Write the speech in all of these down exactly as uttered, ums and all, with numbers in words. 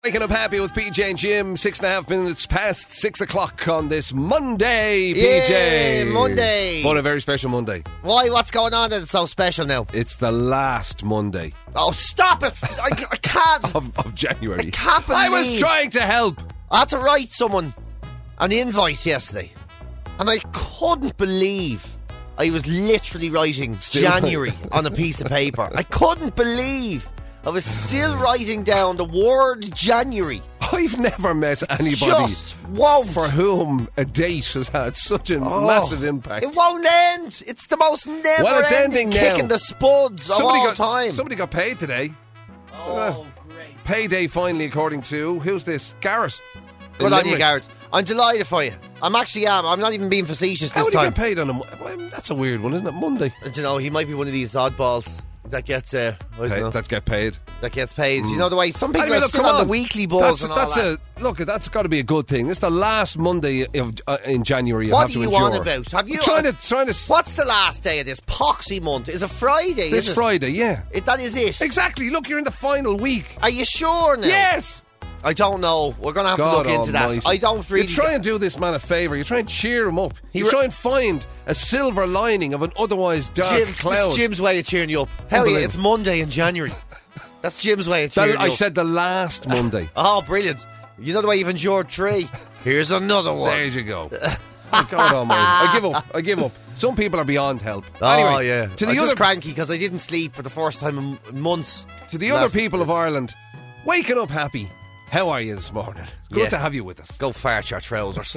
Waking up happy with P J and Jim, six and a half minutes past six o'clock on this Monday, P J. Yay, Monday. But a very special Monday. Why? What's going on that it's so special now? It's the last Monday. Oh, stop it! I, I can't. Of, of January. I can't believe. I was trying to help. I had to write someone an invoice yesterday, and I couldn't believe I was literally writing Still January on a piece of paper. I couldn't believe I was still writing down the word January. I've never met anybody Just won't. for whom a date has had such a Oh, massive impact. It won't end. It's the most never Well, it's ending ending now. kick in the spuds of somebody all got, time. Somebody got paid today. Oh, great. Payday finally, according to, who's this? Garrett. in Good on you, Limerick. Garrett. I'm delighted for you. I'm actually am. I'm not even being facetious How this would he time. get paid on a Mo- well, that's a weird one, isn't it? Monday. And, you know, he might be one of these oddballs that gets uh, I don't Pay, know, let's get paid. that gets paid. You know the way some people Anyway, are look, still come on, on. the weekly balls That's, and all that's that. a look. That's got to be a good thing. It's the last Monday of, uh, in January. You What have are to you endure. on about? Have you I'm trying to trying to. What's the last day of this poxy month? Is it Friday? This is it? Friday? Yeah, It, that is it. exactly. Look, you're in the final week. Are you sure now? Yes. I don't know. We're going to have God to look into almighty. that. I don't really. You try and do this man a favour. You try and cheer him up. He You re- try and find a silver lining of an otherwise dark Jim, this cloud. is Jim's way of cheering you up. Hell yeah, Unbelievable. it's Monday in January. That's Jim's way of The- cheering I you up. said the last Monday. Oh, brilliant. You know the way you've endured three? Here's another one. There you go. Oh, God almighty. I give up. I give up. Some people are beyond help. Oh, Anyway, yeah. to the I'm other just cranky because I didn't sleep for the first time in m- months. To the other Last- people of Ireland, waking up happy. How are you this morning? Good Yeah. to have you with us. Go fart your trousers.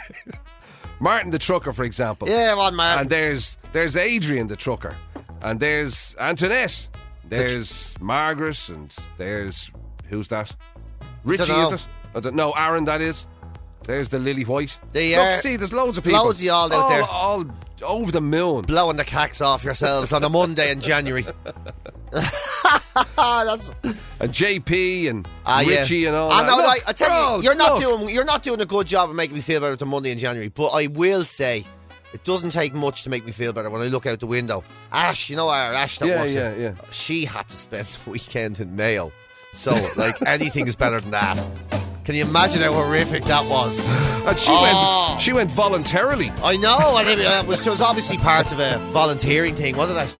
Martin the trucker, for example. Yeah, one man. And there's there's Adrian the trucker. And there's Antoinette. There's Margaret. And there's... Who's that? Richie, Dunno. is it? I don't know. Aaron, that is. There's the Lily White. They Look, are- see, there's loads of people. Loads of y'all out all, there. All over the moon. Blowing the cacks off yourselves on a Monday in January. That's And J P and ah, yeah. Richie and all I that. know, Look, like, I tell they're you, all- you're not look. doing you're not doing a good job of making me feel better than Monday in January. But I will say, it doesn't take much to make me feel better when I look out the window. Ash, you know our Ash that Yeah, works yeah, in, yeah. she had to spend the weekend in Mayo. So, like, anything is better than that. Can you imagine how horrific that was? And she Oh. went. She went voluntarily. I know, and it, it was, it was obviously part of a volunteering thing, wasn't it?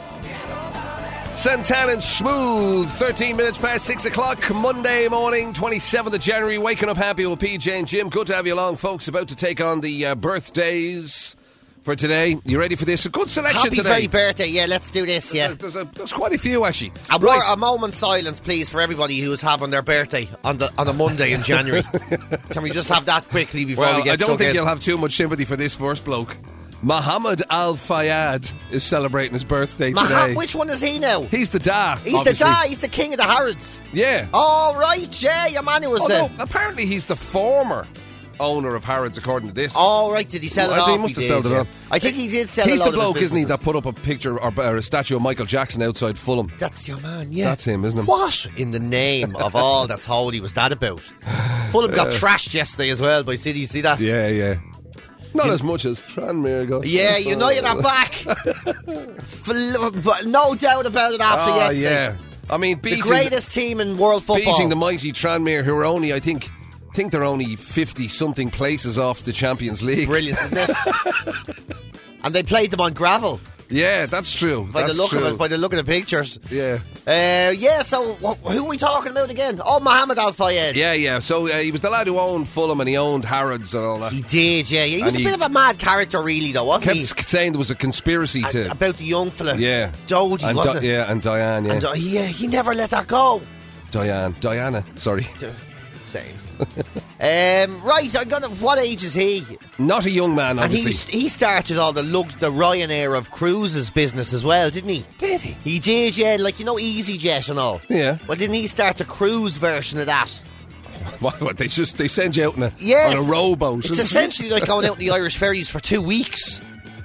Santan and Smooth, thirteen minutes past six o'clock, Monday morning, twenty-seventh of January, waking up happy with P J and Jim. Good to have you along, folks, about to take on the uh, birthdays for today. You ready for this? A good selection Happy today. very birthday, yeah, let's do this, yeah. There's, a, there's quite a few, actually. A, Right. wor- a moment's silence, please, for everybody who's having their birthday on the on a Monday in January. Can we just have that quickly before Well, we get I don't stuck think in? you'll have too much sympathy for this first bloke. Mohammed Al Fayed is celebrating his birthday Maha- today. which one is he now? He's the Da. He's obviously. the guy, he's the king of the Harrods. Yeah. Oh, right, yeah, your man who was Although, uh, apparently he's the former owner of Harrods, according to this. Oh, right, did he sell it Well, I off? think he must have did, sold it yeah. off. I think he did sell He's a the load of his bloke, isn't he, businesses. that put up a picture or, or a statue of Michael Jackson outside Fulham. That's your man, yeah. That's him, isn't it? What in the name of all that's holy was that about? Fulham got trashed yesterday as well by City, see that? Yeah, yeah. Not as much as Tranmere got. Yeah, United are back. Fl- but no doubt about it after Oh, yesterday. yeah. I mean, The beating, greatest team in world football. beating the mighty Tranmere, who are only, I think, think they're only fifty-something places off the Champions League. Brilliant, isn't it? And they played them on gravel. Yeah, that's true. By that's the look true. of it, by the look of the pictures. Yeah. Uh, yeah, so wh- who are we talking about again? Oh, Mohammed Al Fayed. Yeah, yeah. So uh, he was the lad who owned Fulham and he owned Harrods and all that. He did, yeah. He was And a he bit of a mad character, really, though, wasn't Kept he? saying there was a conspiracy And- to... about the young fella. Yeah. Dodie, and wasn't Di- it? Yeah, and Diane, yeah. And, uh, yeah, he never let that go. Diane. Diana, sorry. Same. um, right, I'm gonna. What age is he? Not a young man, And he obviously. he started all the lug, the Ryanair of cruises business as well, didn't he? Did he? He did, yeah. Like, you know, EasyJet and all. Yeah. Well, didn't he start the cruise version of that? What, what, they just they send you out on a, Yes. on a rowboat. It's essentially like going out in the Irish ferries for two weeks.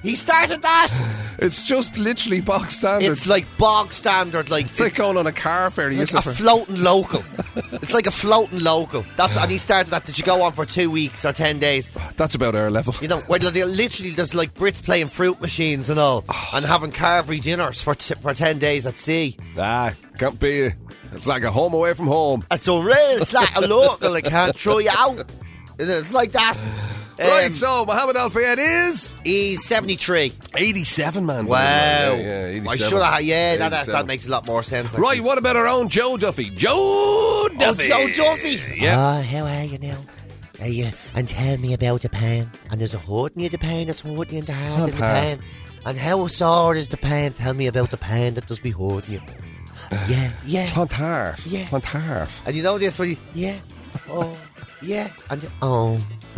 He started that. It's just literally box standard. It's like bog standard, like It's like going on a car ferry, like isn't a it? floating local. It's like a floating local. That's and he started that. Did you go on for two weeks or ten days? That's about our level. You know, where they literally there's like Brits playing fruit machines and all, and having carvery dinners for t- for ten days at sea. Ah, can't be. It's like a home away from home. It's unreal. It's like a local. They can't throw you out. It's like that. Right, Um, so Mohammed Al Fayed is He's seventy-three. eighty-seven, man. Wow. Yeah, yeah, eighty-seven. I should have. Yeah, that, that, eighty-seven. that makes a lot more sense. Right, what about our own Joe Duffy? Joe Duffy. Oh, Joe Duffy. Yeah. Oh, how are you now? Are you, and tell me about the pain. And there's a hurting you, the pain that's hurting you in the heart Oh, and the pal. pain. And how sore is the pain? Tell me about the pain that does be hurting you. Yeah, yeah. Clontarf. Yeah. Clontarf. And you know this when you, yeah, oh, yeah, and oh,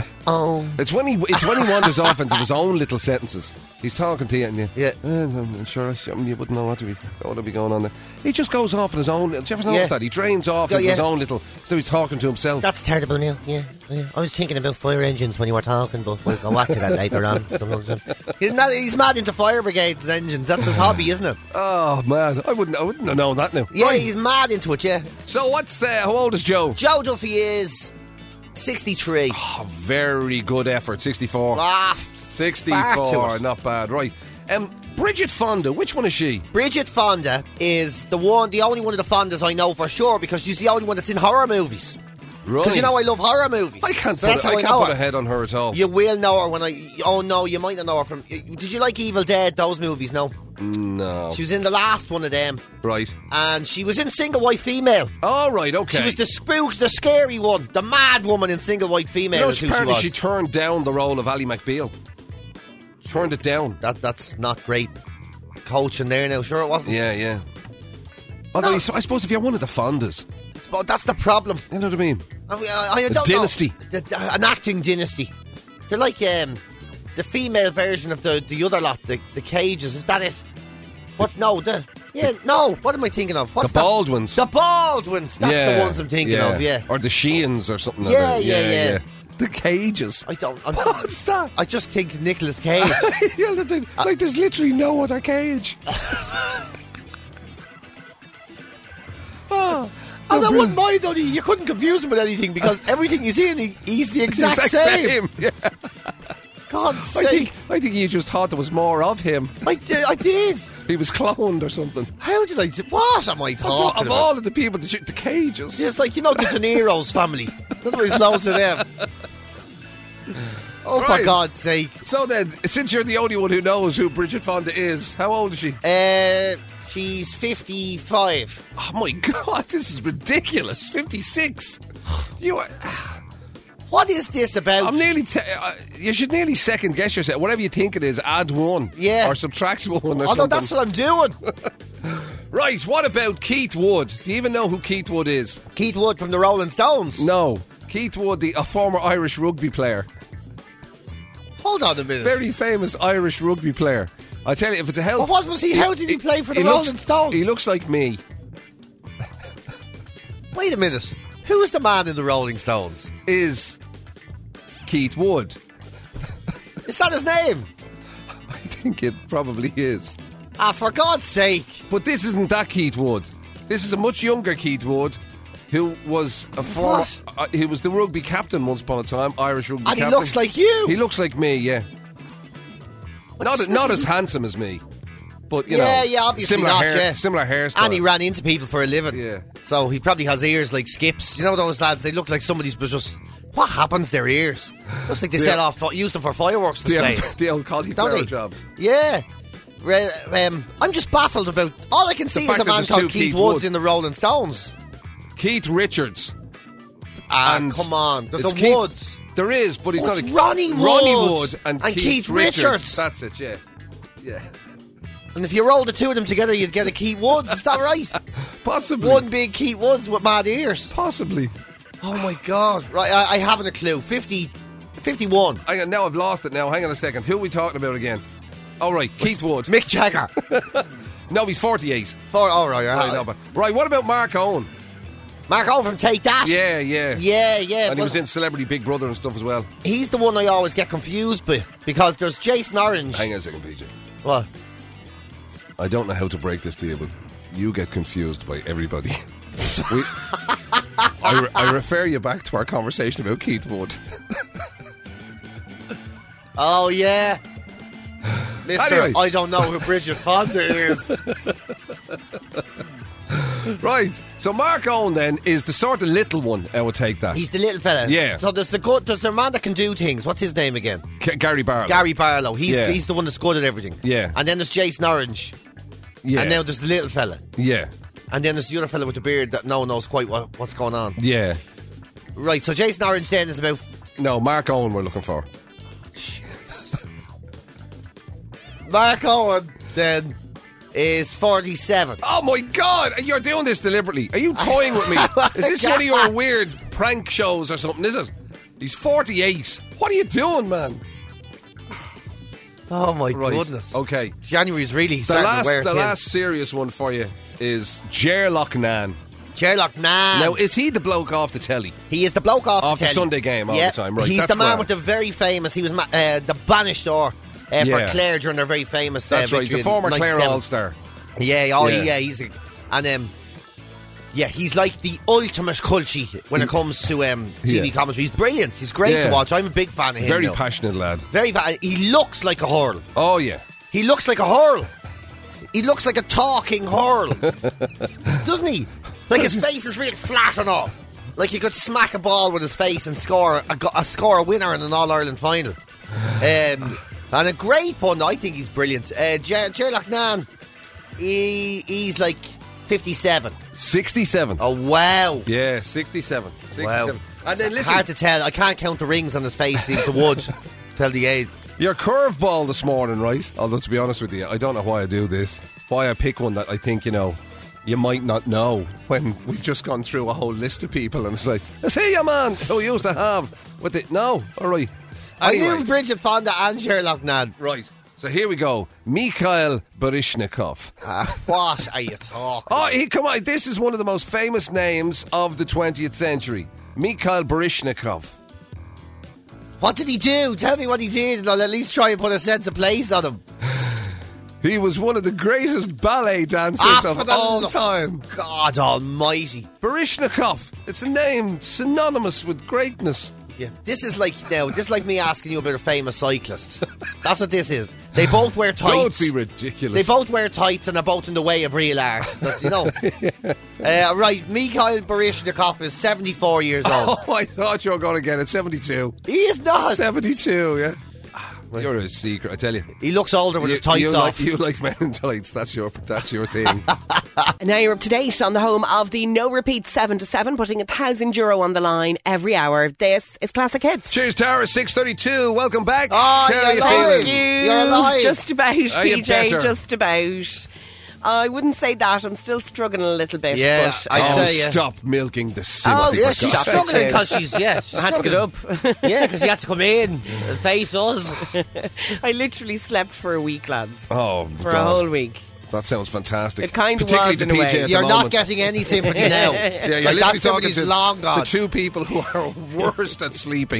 oh. It's when he it's when he wanders off into his own little sentences. He's talking to you and you, Yeah. eh, I'm sure something you wouldn't know what to be what to be going on there. He just goes off in his own. Did you ever notice Yeah. that? He drains off Yeah, into his yeah. own little. So he's talking to himself. That's terrible now, yeah, yeah. I was thinking about fire engines when you were talking, but we'll go back to that later on. He's, not, he's mad into fire brigades and engines. That's his hobby, isn't it? Oh man, I wouldn't I wouldn't have known that now. Yeah, Right. he's mad into it, yeah. So what's uh, how old is Joe? Joe Duffy is sixty-three. Oh, very good effort. sixty-four. Ah, far to sixty-four. it. Not bad. Right. Um, Bridget Fonda. Which one is she? Bridget Fonda is the one, the only one of the Fondas I know for sure because she's the only one that's in horror movies. Right. Because you know I love horror movies. I can't so put, that's a, how I I can't know put her. a head on her at all. You will know her when I. Oh no, you might not know her from. Did you like Evil Dead? Those movies? No. No. She was in the last one of them, Right. and she was in Single White Female. All right. Okay. She was the spook, the scary one, the mad woman in Single White Female. You know, is who she apparently was. she turned down the role of Ally McBeal. Turned it down. that that's not great coaching there now. Sure, it wasn't. Yeah, yeah. Although, No. you- I suppose if you're one of the Fondas, But that's the problem. you know what I mean? I, I, I A don't dynasty. know. The, an acting dynasty. They're like um, the female version of the the other lot, the the Cages. Is that it? What? No, the yeah, no. What am I thinking of? What's The that? Baldwins. The Baldwins. That's yeah, the ones I'm thinking yeah. of. Yeah. Or the Sheeans or something like Yeah, that. yeah, yeah. The Cages. I don't. I'm, What's that? I just think Nicolas Cage. Yeah, like, there- like there's literally no other Cage. oh, And I wouldn't mind, only you couldn't confuse him with anything because everything he's in, he, he's the exact, Exact same. Yeah. God's I sake. think I think you just thought there was more of him. I did. I did. He was cloned or something. How did I? do- What am I talking of about? all of the people, the, the Cages. It's like, you know, the De Niro's family. There's loads of them. Oh, Right. for God's sake. So then, since you're the only one who knows who Bridget Fonda is, how old is she? Uh, she's fifty-five. Oh my God, this is ridiculous. fifty-six. You are, What is this about? I'm nearly. T- uh, you should nearly second guess yourself. Whatever you think it is, add one. Yeah. Or subtract one or Although something. that's what I'm doing. Right, what about Keith Wood? Do you even know who Keith Wood is? Keith Wood from the Rolling Stones. No. Keith Wood, the, a former Irish rugby player. Hold on a minute. Very famous Irish rugby player. I tell you, if it's a health... Well, what was he? How did he play for the he Rolling looks, Stones? He looks like me. Wait a minute. Who's the man in the Rolling Stones? Is Keith Wood. Is that his name? I think it probably is. Ah, for God's sake. But this isn't that Keith Wood. This is a much younger Keith Wood, who was a former... What? Uh, he was the rugby captain once upon a time, Irish rugby And he captain. looks like you. He looks like me, yeah. Not this- not this as is- handsome as me, but you Yeah, know, yeah, obviously similar not, hair, yeah. similar hairstyle. And he ran into people for a living. Yeah. So he probably has ears like skips. You know those lads? They look like somebody's just... What happens to their ears? Looks like they Yeah. set off, use them for fireworks the old, displays. the old Don't cauliflower they? jobs. Yeah. Re- um, I'm just baffled about... All I can see is fact a that man there's called two Keith Keith Woods Woods. in the Rolling Stones. Keith Richards. Ah, And come on. There's it's a Keith- Woods. There is, but he's Oh, not it's a Ronnie Ronnie Woods Wood and, and Keith, Keith Richards. Richards. That's it. Yeah, yeah. And if you roll the two of them together, you'd get a Keith Woods. Is that right? Possibly. One big Keith Woods with mad ears. Possibly. Oh, my God. Right, I, I haven't a clue. fifty, fifty-one. Hang on, now I've lost it. Now, hang on a second. Who are we talking about again? All right, Keith Wood. Mick Jagger. No, he's forty-eight. For, all right, all Right, right. no, but, right, what about Mark Owen? Mark Owen from Take That. Yeah, yeah. Yeah, yeah. And he well, was in Celebrity Big Brother and stuff as well. he's the one I always get confused with because there's Jason Orange. Hang on a second, P J. What? I don't know how to break this to you, but you get confused by everybody. we, I, re- I refer you back to our conversation about Keith Wood. Oh, yeah. Mister, Anyway. I don't know who Bridget Fonda is. Right, so Mark Owen then is the sort of little one I would take that. He's the little fella. Yeah. So there's the good, there's the man that can do things. What's his name again? G- Gary Barlow. Gary Barlow. He's Yeah. he's the one that's good at everything. Yeah. And then there's Jason Orange. Yeah. And now there's the little fella. Yeah. And then there's the other fella with the beard that no one knows quite what, what's going on. Yeah. Right, so Jason Orange then is about... No, Mark Owen we're looking for. Mark Owen then is forty-seven. Oh my God! You're doing this deliberately. Are you toying with me? Is this one of your weird prank shows or something, is it? He's forty-eight. What are you doing, man? Oh my Right. goodness. Okay. January's really The starting last, to wear the thin. last serious one for you is Ger Loughnane. Sherlock Nan. Now, is he the bloke off the telly? He is the bloke off, Off the telly. Sunday game all yeah. the time, right, He's that's the man grand. with the very famous... He was ma- uh, the banished or uh, Yeah. for Clare during their very famous uh, That's right. He's victory a former in Clare ninety-seven. All-Star. Yeah, oh Yeah. yeah, he's a, and um, yeah, he's like the ultimate culture when it comes to um, T V Yeah. commentary. He's brilliant. He's great Yeah. to watch. I'm a big fan of him. Very now. passionate lad. Very bad. He looks like a hurl. Oh, yeah. He looks like a hurl. He looks like a talking hurl, doesn't he? Like his face is really flat enough. Like he could smack a ball with his face and score a, go- a score a winner in an All Ireland final. Um, and a great one. I think he's brilliant. Uh, Ger Ger Loughnane, he he's like fifty-seven. sixty-seven. Oh wow! Yeah, sixty-seven. sixty-seven. Wow. And then listen, Hard to tell. I can't count the rings on his face. If the wood tell the age. your curveball this morning, right? Although, to be honest with you, I don't know why I do this. Why I pick one that I think, you know, you might not know when we've just gone through a whole list of people and it's like, I see you, man, who used to have with it. No, all right. Anyway, I knew Bridget Fonda and Ger Loughnane. right. So here we go. Mikhail Baryshnikov. Uh, what are you talking? Oh, he, come on. This is one of the most famous names of the twentieth century. Mikhail Baryshnikov. What did he do? Tell me what he did, and I'll at least try and put a sense of place on him. He was one of the greatest ballet dancers Ah, for of the all lo- time. God almighty. Baryshnikov. It's a name synonymous with greatness. Yeah, this is like now. This is like me asking you about a famous cyclist. That's what this is. They both wear tights. Don't be ridiculous. They both wear tights and are both in the way of real art. That's, you know. uh, right, Mikhail Baryshnikov is seventy-four years old. Oh, I thought you were going to get it. seventy-two. He is not. seventy-two, yeah. You're a secret, I tell you. He looks older with You, his tights you off. like, you like men in tights. That's your, that's your thing. And now you're up to date on the home of the no repeat seven to seven, putting a thousand euro on the line every hour. This is Classic Hits. Cheers, Tara. six thirty-two. Welcome back. Oh, How you're are you alive. feeling? Thank you. You're alive. Just about, Are you P J, better? just about. I wouldn't say that. I'm still struggling a little bit. Yeah, but, I'd Oh, say, yeah. stop milking the Oh, sympathy. Yeah, for she's God's sake. struggling because she's yeah. She's I had to get up. struggling. Yeah, because you had to come in and face us. I literally slept for a week, lads. Oh, For God. a whole week. That sounds fantastic. It kind of Particularly was, to in a P J way. at the You're not moment. getting any sympathy now. Yeah, you're like literally that talking sympathy's to long gone. the two people who are worst at sleeping.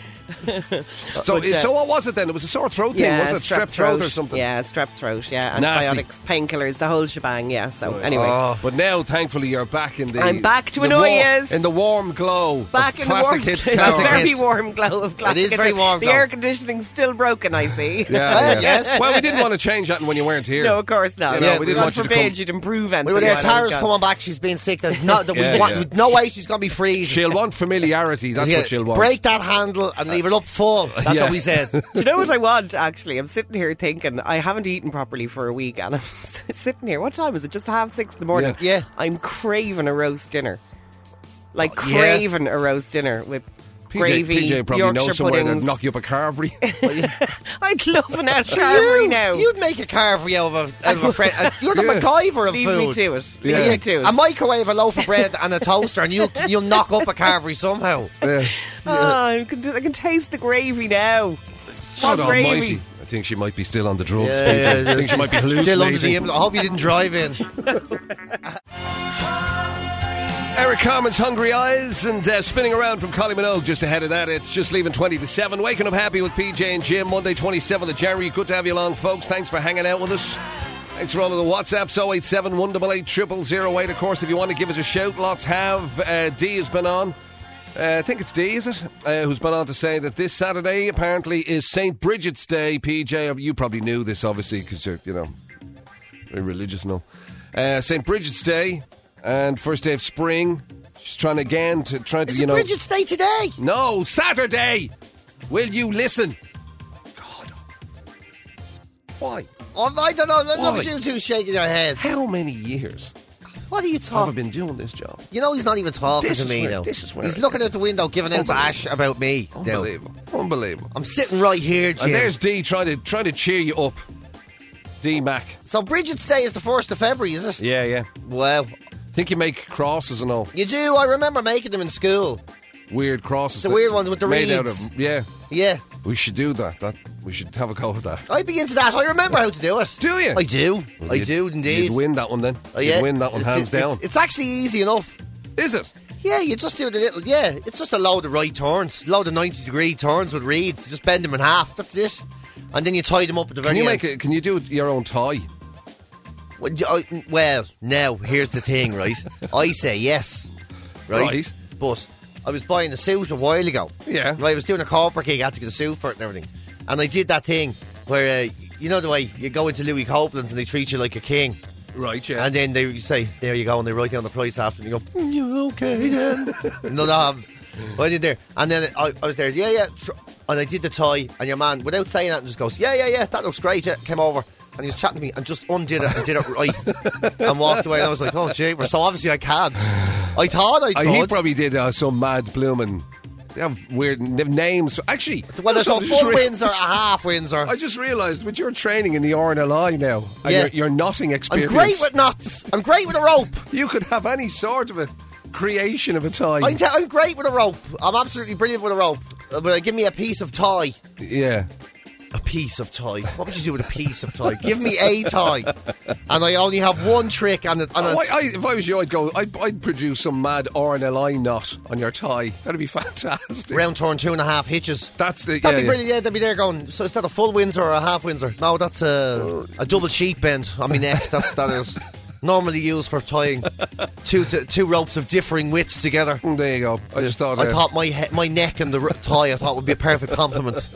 so, But, uh, so what was it then? It was a sore throat thing, Yeah, was it? Strep throat or something? Yeah, strep throat, yeah. Nasty. Antibiotics, painkillers, the whole shebang, yeah. So, anyway. Oh. But now, thankfully, you're back in the. I'm back to the annoy war- yous. in the warm glow. Back of in the classic warm, hits. it's Classic a very hits. warm glow of classic is hits. very warm The glow. air conditioning's still broken, I see. Yeah, Well, yeah. yes. Well, we didn't want to change that when you weren't here. No, of course not. You know, Yeah, we didn't God want you to forbid come. you'd improve anything. We were there. while I was Tara's gone. coming back. She's being sick. There's not. Yeah, we want, yeah. No way she's going to be freezing. She'll want familiarity. That's Yeah, what she'll want. break that handle and leave it up full. That's Yeah. what we said. Do you know what I want, actually? I'm sitting here thinking, I haven't eaten properly for a week, and I'm sitting here. What time is it? Just half six in the morning. Yeah. Yeah. I'm craving a roast dinner. Like, Oh, yeah. craving a roast dinner with P J, gravy, P J probably Yorkshire knows somewhere puddings. to knock you up a carvery. I'd love an out carvery you, now. You'd make a carvery out of a, out of a friend. uh, You're the Yeah. MacGyver of Leave food. me to it. Leave Yeah. me to it. A microwave, a loaf of bread, and a toaster, and you'll you'll knock up a carvery somehow. Yeah. Oh, I can, do, I can taste the gravy now. God Hot gravy. almighty. I think she might be still on the drugs. Yeah, yeah, I think she might be Still under the hallucinating. influence. I hope you didn't drive in. Eric Carmen's Hungry Eyes, and uh, spinning around from Collie Minogue just ahead of that. It's just leaving twenty to seven. Waking up happy with P J and Jim, Monday twenty-seventh of January. Good to have you along, folks. Thanks for hanging out with us. Thanks for all of the WhatsApps, oh eight seven, one eight eight, zero zero zero eight. Of course, if you want to give us a shout, lots have. Uh, D has been on. Uh, I think it's D, is it? Uh, who's been on to say that this Saturday apparently is Saint Bridget's Day. P J, you probably knew this, obviously, because you're, you know, very religious now. Uh, Saint Bridget's Day and first day of spring. She's trying again to try to, Is you know. It's Bridget's Day today. No, Saturday. Will you listen? God. Why? Oh, I don't know. Look Why? at you two shaking your heads. How many years What are you have I talking? been doing this job? You know he's not even talking This to is me where- now. this is where He's I- looking out the window, giving out to Ash about me. now. Unbelievable. Unbelievable. I'm sitting right here, Jim. And there's D trying to trying to cheer you up. D Mac. So Bridget's Day is the first of February, is it? Yeah, yeah. Well, Think you make crosses and all. you do. I remember making them in school. Weird crosses. The that- weird ones with the made out reeds. of, yeah. Yeah, We should do that. That we should have a go with that. I'd be into that. I remember how to do it. Do you? I do. Well, I you'd- do indeed. You'd win that one then. Oh, yeah. You'd win that one It's- hands it's, down. It's, it's actually easy enough. Is it? Yeah, you just do the little. Yeah, it's just a load of right turns, load of ninety degree turns with reeds. Just bend them in half. That's it. And then you tie them up at the very Can you end. make it? Can you do your own tie? Well, you- I- well, now here's the thing, right? I say yes, right? Right. But I was buying a suit a while ago. Yeah. Right, I was doing a corporate gig. I had to get a suit for it and everything. And I did that thing where uh, you know the way you go into Louis Copeland's and they treat you like a king. Right. Yeah. And then they say, there you go, and they write down the price after, and you go, mm, yeah, okay then. No, that happens. I did there. And then I, I was there, yeah, yeah. Tr- and I did the tie, and your man, without saying that, just goes, yeah, yeah, yeah, that looks great. Yeah, came over, and he was chatting to me, and just undid it and did it right, and walked away. And I was like, oh, jeepers. So obviously I can't. I thought I Uh, could. he probably did uh, some mad blooming. They have weird n- names. Actually, well, there's a something just full re- Windsor, a half Windsor. I just realised with your training in the R N L I now, and Yeah. your, your knotting I'm experience, great with knots. I'm great with a rope. you could have any sort of a creation of a tie. I'm, t- I'm great with a rope. I'm absolutely brilliant with a rope. Uh, But give me a piece of tie. yeah. A piece of tie. What would you do with a piece of tie? Give me a tie, and I only have one trick. And, it, and Oh, it's, I, I, if I was you, I'd go. I'd, I'd produce some mad R N L I knot on your tie. That'd be fantastic. round turn two and a half hitches. That's the. That'd yeah, be yeah. brilliant. Yeah, they'd be there going. So is that a full Windsor or a half Windsor? No, that's a a double sheep bend on my neck. That's that is normally used for tying two to, two ropes of differing widths together. Mm, There you go. I just thought. I uh, thought my he- my neck and the r- tie I thought would be a perfect compliment.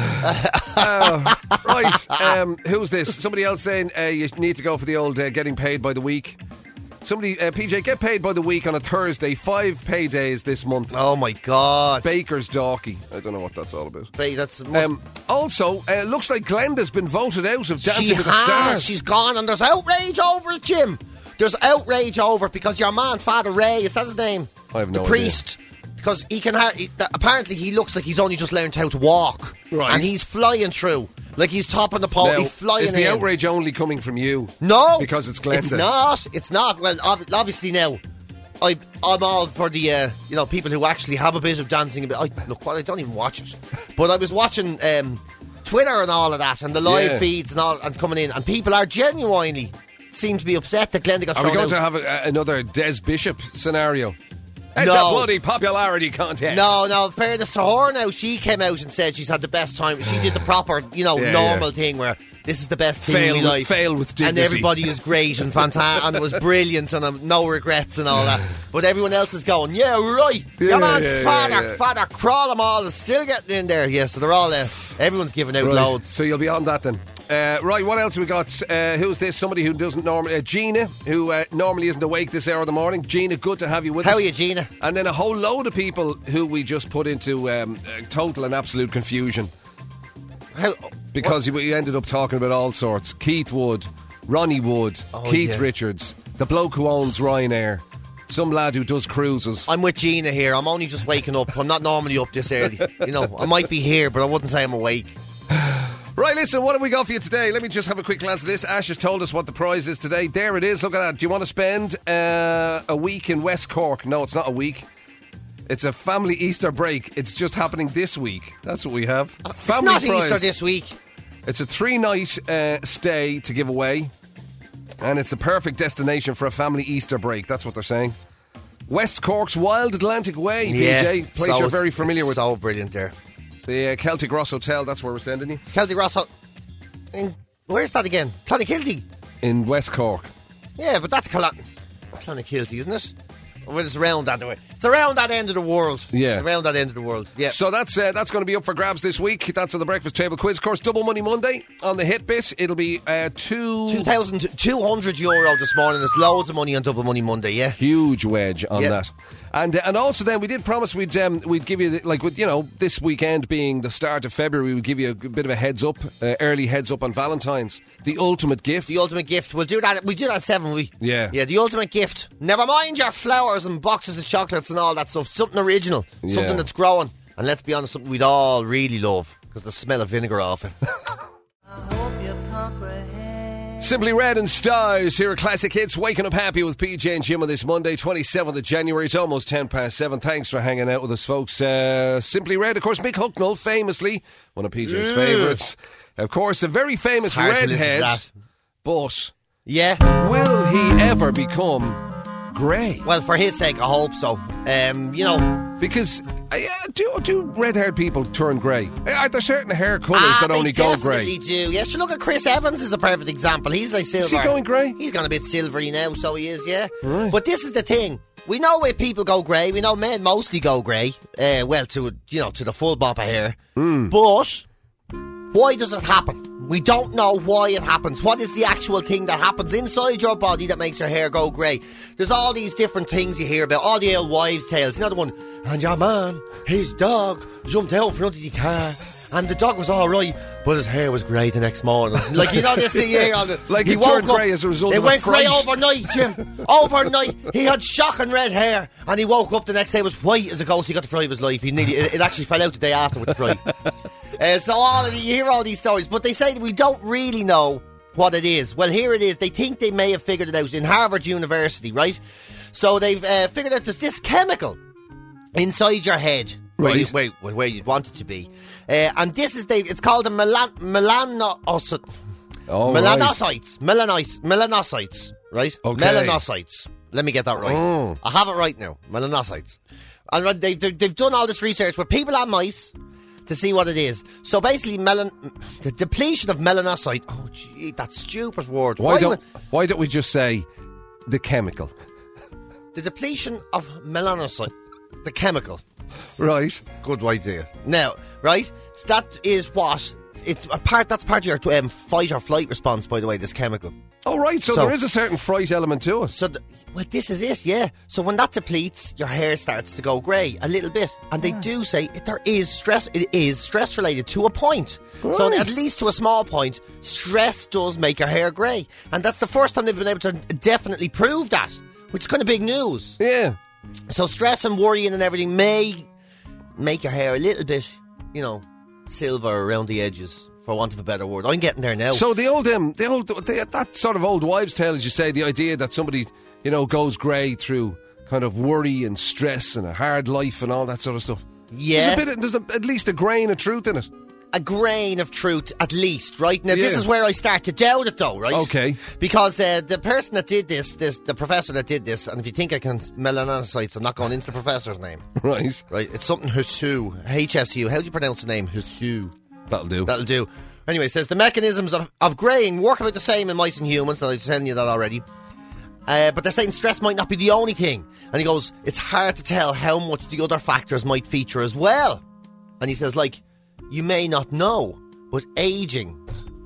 uh, right. Um, who's this? Somebody else saying uh, you need to go for the old uh, getting paid by the week. Somebody, uh, P J, get paid by the week on a Thursday. Five paydays this month. Oh my God, Baker's Dalkey. I don't know what that's all about. Babe, that's Um, also, uh, looks like Glenda's been voted out of Dancing she with the has. Stars. She's gone, and there's outrage over it, Jim. There's outrage over it because your man, Father Ray, is that his name? I have no the idea. priest. Because he can. Ha- he, th- apparently, he looks like he's only just learned how to walk, Right. and he's flying through like he's topping the pole. Now, he's flying is the in. outrage only coming from you? No, Because it's Glenda. It's not. It's not. Well, ob- obviously now, I, I'm all for the uh, you know people who actually have a bit of dancing. A bit. I, look, well, I don't even watch it, but I was watching um, Twitter and all of that, and the live Yeah. feeds and all, and coming in, and people are genuinely seem to be upset that Glenda got Are we thrown going out. to have a, a, another Des Bishop scenario? It's No. a bloody popularity contest. No, no, in fairness to her now, she came out and said she's had the best time. She did the proper, you know, Yeah, normal yeah. thing where this is the best thing Fail in my with- life. fail with And dignity. everybody is great and fantastic and it was brilliant and um, no regrets and all that. But everyone else is going, yeah, right. Yeah, Your man, yeah, Father, yeah, yeah. Father Crawl 'em all is still getting in there. Yeah, so they're all, uh, everyone's giving out Right. loads. So you'll be on that then. Uh, right, what else have we got? Uh, who's this? Somebody who doesn't normally... Uh, Gina, who uh, normally isn't awake this hour of the morning. Gina, good to have you with How us. are you, Gina? And then a whole load of people who we just put into um, uh, total and absolute confusion. How, Because we ended up talking about all sorts. Keith Wood, Ronnie Wood, Oh, Keith yeah. Richards, the bloke who owns Ryanair, some lad who does cruises. I'm with Gina here. I'm only just waking up. I'm not normally up this early. You know, I might be here, but I wouldn't say I'm awake. Right, listen, what have we got for you today? Let me just have a quick glance at this. Ash has told us what the prize is today. There it is. Look at that. Do you want to spend uh, a week in West Cork? No, it's not a week. It's a family Easter break. It's just happening this week. That's what we have. Family it's not prize. Easter this week. It's a three-night uh, stay to give away. And it's a perfect destination for a family Easter break. That's what they're saying. West Cork's Wild Atlantic Way, Yeah, P J. Place so- you're very familiar it's with. So brilliant there. The uh, Celtic Ross Hotel, that's where we're sending you. Celtic Ross. Ho- in, where's that again? Clonakilty. In West Cork. Yeah, but that's Clon- it's Clonakilty, isn't it? Well, it's around that way. It's around that end of the world. Yeah. Around that end of the world. Yeah. So that's uh, that's going to be up for grabs this week. That's on the Breakfast Table Quiz. Of course, Double Money Monday on the hit bit. It'll be uh, two... two thousand two hundred euro this morning. There's loads of money on Double Money Monday, yeah. Huge wedge on Yeah. that. And uh, and also then we did promise we'd um, we'd give you, the, like, with, you know, this weekend being the start of February, we would give you a bit of a heads up, uh, early heads up on Valentine's. The ultimate gift. The ultimate gift. We'll do that. We do that at seven, we. Yeah. Yeah, the ultimate gift. Never mind your flowers and boxes of chocolates and all that stuff. Something original. Yeah. Something that's growing. And let's be honest, something we'd all really love. Because the smell of vinegar off it. Simply Red and Stars here at Classic Hits. Waking up happy with P J and Jim on this Monday, twenty-seventh of January. It's almost ten past seven. Thanks for hanging out with us, folks. Uh, Simply Red, of course, Mick Hucknall, famously one of P J's Yeah. favourites. Of course, a very famous It's hard to listen to redhead. that. But Yeah. will he ever become grey? Well, for his sake, I hope so. Um, you know... Because uh, yeah, do do red-haired people turn grey? Are there certain hair colours Ah, that they only go definitely grey? do. Yes, you look at Chris Evans is a perfect example. He's like silver. Is he going grey? He's gone a bit silvery now, so he is, yeah. Right. But this is the thing. We know where people go grey. We know men mostly go grey. Uh, well, to you know, to the full bump of hair. Mm. But why does it happen? We don't know why it happens. What is the actual thing that happens inside your body that makes your hair go grey? There's all these different things you hear about, all the old wives' tales. You know the one, and your man, his dog, jumped out front of the car, and the dog was all right, but his hair was grey the next morning. Like, you know this thing here. on the- Like he it woke turned up, grey as a result it of a went grey fright. overnight, Jim. Overnight. He had shocking red hair, and he woke up the next day, was white as a ghost. He got the fright of his life. He nearly, it, it actually fell out the day after with the fright. Uh, so all of the, you hear all these stories, but they say that we don't really know what it is. Well, here it is. They think they may have figured it out in Harvard University, right? So they've uh, figured out there's this chemical inside your head, where, Right. you, where, where, where you'd want it to be, uh, and this is they. It's called a melan melanocyte. Oh, right. melanocytes, melanocytes, melanocytes, right? Okay. Melanocytes. Let me get that right. Oh. I have it right now. Melanocytes. And when they've, they've they've done all this research with people and mice to see what it is. So basically, melan the depletion of melanocyte. Oh, gee, that stupid word. Why don't would- Why don't we just say the chemical? the depletion of melanocyte, the chemical. Right. Good idea. Now, right? So that is what it's a part. That's part of your um, fight or flight response. By the way, this chemical. Oh, right. So, So- there is a certain fright element to it. So, th- well, this is it, yeah. So when that depletes, your hair starts to go grey a little bit, and they do say it, there is stress. It is stress related to a point. So Right. at least to a small point, stress does make your hair grey, and that's the first time they've been able to definitely prove that, which is kind of big news. Yeah. So stress and worrying and everything may make your hair a little bit, you know, silver around the edges, for want of a better word. I'm getting there now. So the old, um, the old, the, that sort of old wives' tale, as you say, the idea that somebody, you know, goes grey through kind of worry and stress and a hard life and all that sort of stuff. yeah. There's, a bit of, there's a, at least a grain of truth in it. A grain of truth, at least, right? Now, this Yeah. is where I start to doubt it, though, right? Okay. Because uh, the person that did this, this, the professor that did this, and if you think I can melanocytes, I'm not going into the professor's name, Right. right? It's something Hsu, H S U. How do you pronounce the name? Hsu. That'll do. That'll do. Anyway, it says the mechanisms of, of greying work about the same in mice and humans. So I was telling you that already. Uh, but they're saying stress might not be the only thing. And he goes, it's hard to tell how much the other factors might feature as well. And he says, like, you may not know, but aging.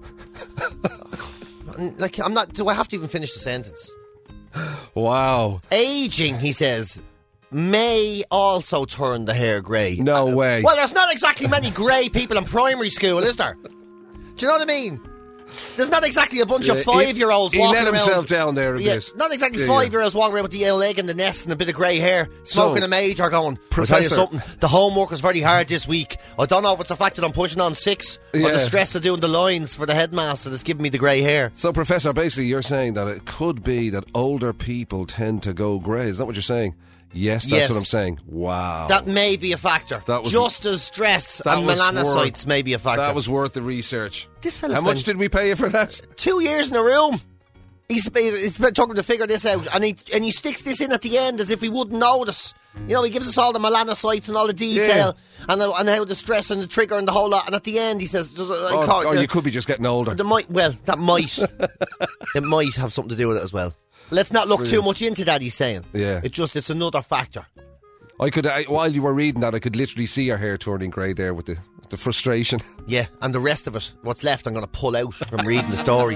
Like, I'm not. Do I have to even finish the sentence? Wow. Aging, he says, may also turn the hair grey. No Uh, way. Well, there's not exactly many grey people in primary school, is there? Do you know what I mean? There's not exactly a bunch Yeah, of he- five-year-olds he walking let around. himself down there a yeah, bit. Not exactly Yeah, yeah. five-year-olds walking around with the leg in the nest and a bit of grey hair, smoking So, a major, going, I'll tell you Professor- something, the homework was very hard this week. I don't know if it's the fact that I'm pushing on six or Yeah. the stress of doing the lines for the headmaster that's giving me the grey hair. So, Professor, basically you're saying that it could be that older people tend to go grey. Is that what you're saying? Yes, that's Yes. what I'm saying. Wow. That may be a factor. That was- Just as stress That and was melanocytes worth- may be a factor. That was worth the research. This fella's How much spent did we pay you for that? two years in a room. He's, he's took him to figure this out, and he and he sticks this in at the end as if he wouldn't notice. You know, he gives us all the melanocytes and all the detail, yeah. and the, and how the stress and the trigger and the whole lot. And at the end, he says, Does, uh, or, call, or uh, you could be just getting older. The might, well, that might, it might have something to do with it as well. Let's not look Brilliant. too much into that. He's saying, yeah, it just it's another factor. I could, I, while you were reading that, I could literally see your hair turning grey there with the with the frustration. Yeah, and the rest of it, what's left, I'm going to pull out from reading the story.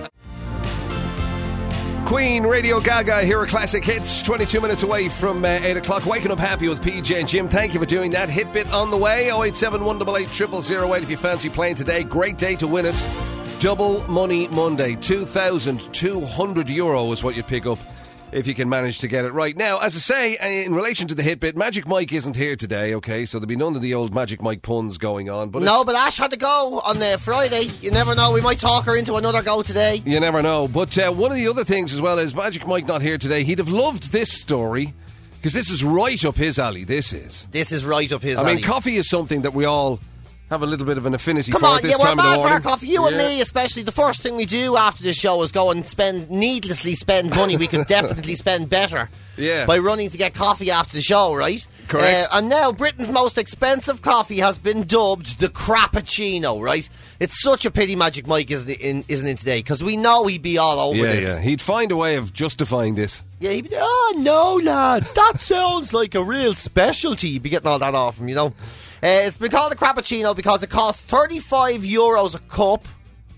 Queen, Radio Gaga, here are classic hits. twenty-two minutes away from uh, eight o'clock. Waking up happy with P J and Jim. Thank you for doing that. Hit bit on the way. oh eight seven, one eight eight, zero zero zero eight if you fancy playing today. Great day to win it. Double Money Monday. two thousand two hundred euro is what you pick up if you can manage to get it right. Now, as I say, in relation to the hit bit, Magic Mike isn't here today, okay? So there'll be none of the old Magic Mike puns going on. But no, but Ash had to go on uh, Friday. You never know. We might talk her into another go today. You never know. But uh, one of the other things as well is Magic Mike not here today. He'd have loved this story, because this is right up his alley. This is. This is right up his I alley. I mean, coffee is something that we all have a little bit of an affinity Come for on, at this yeah, time we're of the mad for morning. our coffee. You yeah. and me, especially. The first thing we do after this show is go and spend, needlessly spend money. We could definitely spend better yeah. by running to get coffee after the show, right? Correct. Uh, and now Britain's most expensive coffee has been dubbed the Crappuccino, right? It's such a pity Magic Mike isn't in, isn't in today, because we know he'd be all over yeah, this. Yeah, he'd find a way of justifying this. Yeah, he'd be, oh, no, lads, that sounds like a real specialty. You'd be getting all that off him, you know? Uh, it's been called a Crappuccino because it costs thirty-five euros a cup,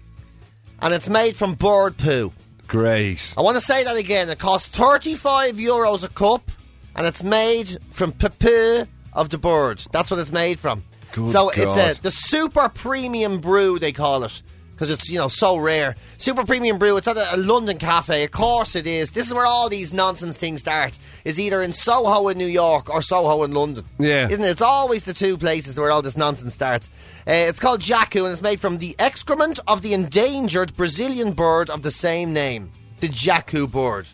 and it's made from bird poo. Great. I want to say that again. It costs thirty-five euros a cup, and it's made from poo of the bird. That's what it's made from. Good so God. it's a, the super premium brew, they call it, because it's, you know, so rare. Super premium brew. It's at a, a London cafe. Of course it is. This is where all these nonsense things start. Is either in Soho in New York or Soho in London. Yeah. Isn't it? It's always the two places where all this nonsense starts. Uh, it's called Jacu, and it's made from the excrement of the endangered Brazilian bird of the same name. The Jacu bird.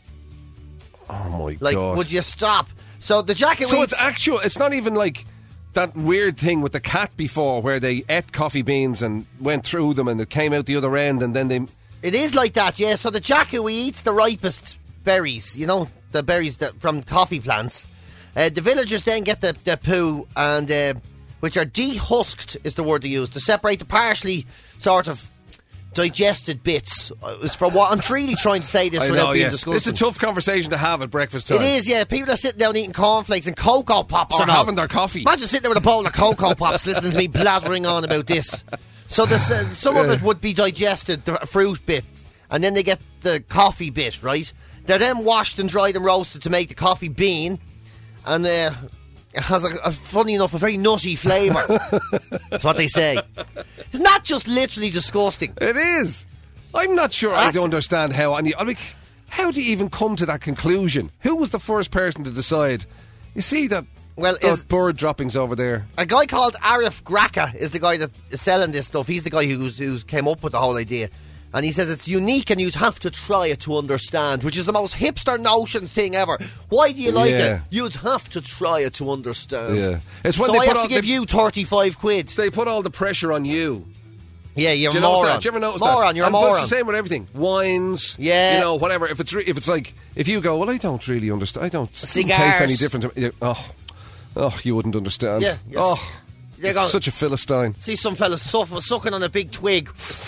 Oh my like, God. Like, would you stop? So the Jacu So eats... it's actual, it's not even like that weird thing with the cat before where they ate coffee beans and went through them and it came out the other end and then they... It is like that, yeah. So the Jacu eats the ripest berries, you know, the berries that, from coffee plants. Uh, the villagers then get the, the poo, and uh, which are dehusked, is the word they use, to separate the partially sort of digested bits. Uh, is for what I'm really trying to say this I without know, being yeah. disgusting. It's a tough conversation to have at breakfast time. It is, yeah. People are sitting down eating cornflakes and Cocoa Pops. Or and having all. their coffee. Imagine sitting there with a bowl of Cocoa Pops listening to me blathering on about this. So this, uh, some of it would be digested, the fruit bit, and then they get the coffee bit, right? They're then washed and dried and roasted to make the coffee bean, and uh, it has, a, a, funny enough, a very nutty flavour. That's what they say. It's not just literally disgusting. It is. I'm not sure. That's I don't understand how. And I mean, how do you even come to that conclusion? Who was the first person to decide? You see that? Well, those bird droppings over there. A guy called Arif Graka is the guy that is selling this stuff. He's the guy who's who's came up with the whole idea. And he says it's unique and you'd have to try it to understand, which is the most hipster notions thing ever. Why do you like yeah. it? You'd have to try it to understand. Yeah. It's when so they I put have all, to give they, you thirty-five quid. They put all the pressure on you. Yeah, you're Do you a moron. That? Do you ever notice moron, that? You're and a moron. It's the same with everything. Wines, yeah. you know, whatever. If it's re- if it's like, if you go, well, I don't really understand. I don't it doesn't Cigars. taste any different. To me. Oh, oh, you wouldn't understand. Yeah. Yes. Oh, you're going, such a Philistine. See some fella suff- sucking on a big twig,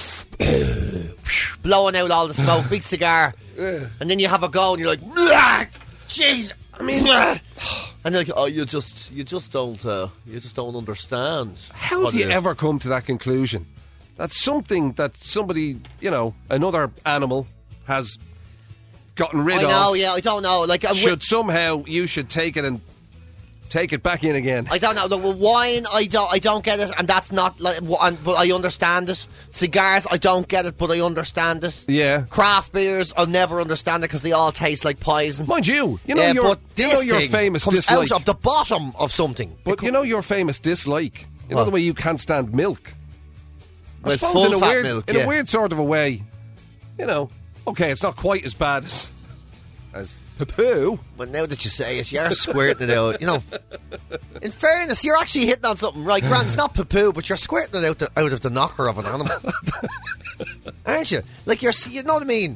blowing out all the smoke, big cigar, Yeah. and then you have a go and you're like, jeez. I mean, and they're like, oh, you just, you just don't, uh, you just don't understand. How do you ever come to that conclusion? That's something that somebody, you know, another animal has gotten rid I of. I know, yeah, I don't know. Like, should w- somehow you should take it and take it back in again. I don't know. The wine, I don't, I don't get it, and that's not like, but I understand it. Cigars, I don't get it, but I understand it. Yeah. Craft beers, I'll never understand it because they all taste like poison. Mind you, you know yeah, your, but you this know your thing famous comes dislike out of the bottom of something. But you know your famous dislike. You know what? the way you can't stand milk. I Well, suppose full in a fat weird, milk, in yeah. a weird sort of a way. You know, okay, it's not quite as bad as as poo. But now that you say it, you're squirting it out. You know, in fairness, you're actually hitting on something, right? Grant, it's not poo, but you're squirting it out, the, out of the knocker of an animal, aren't you? Like you're, you know what I mean?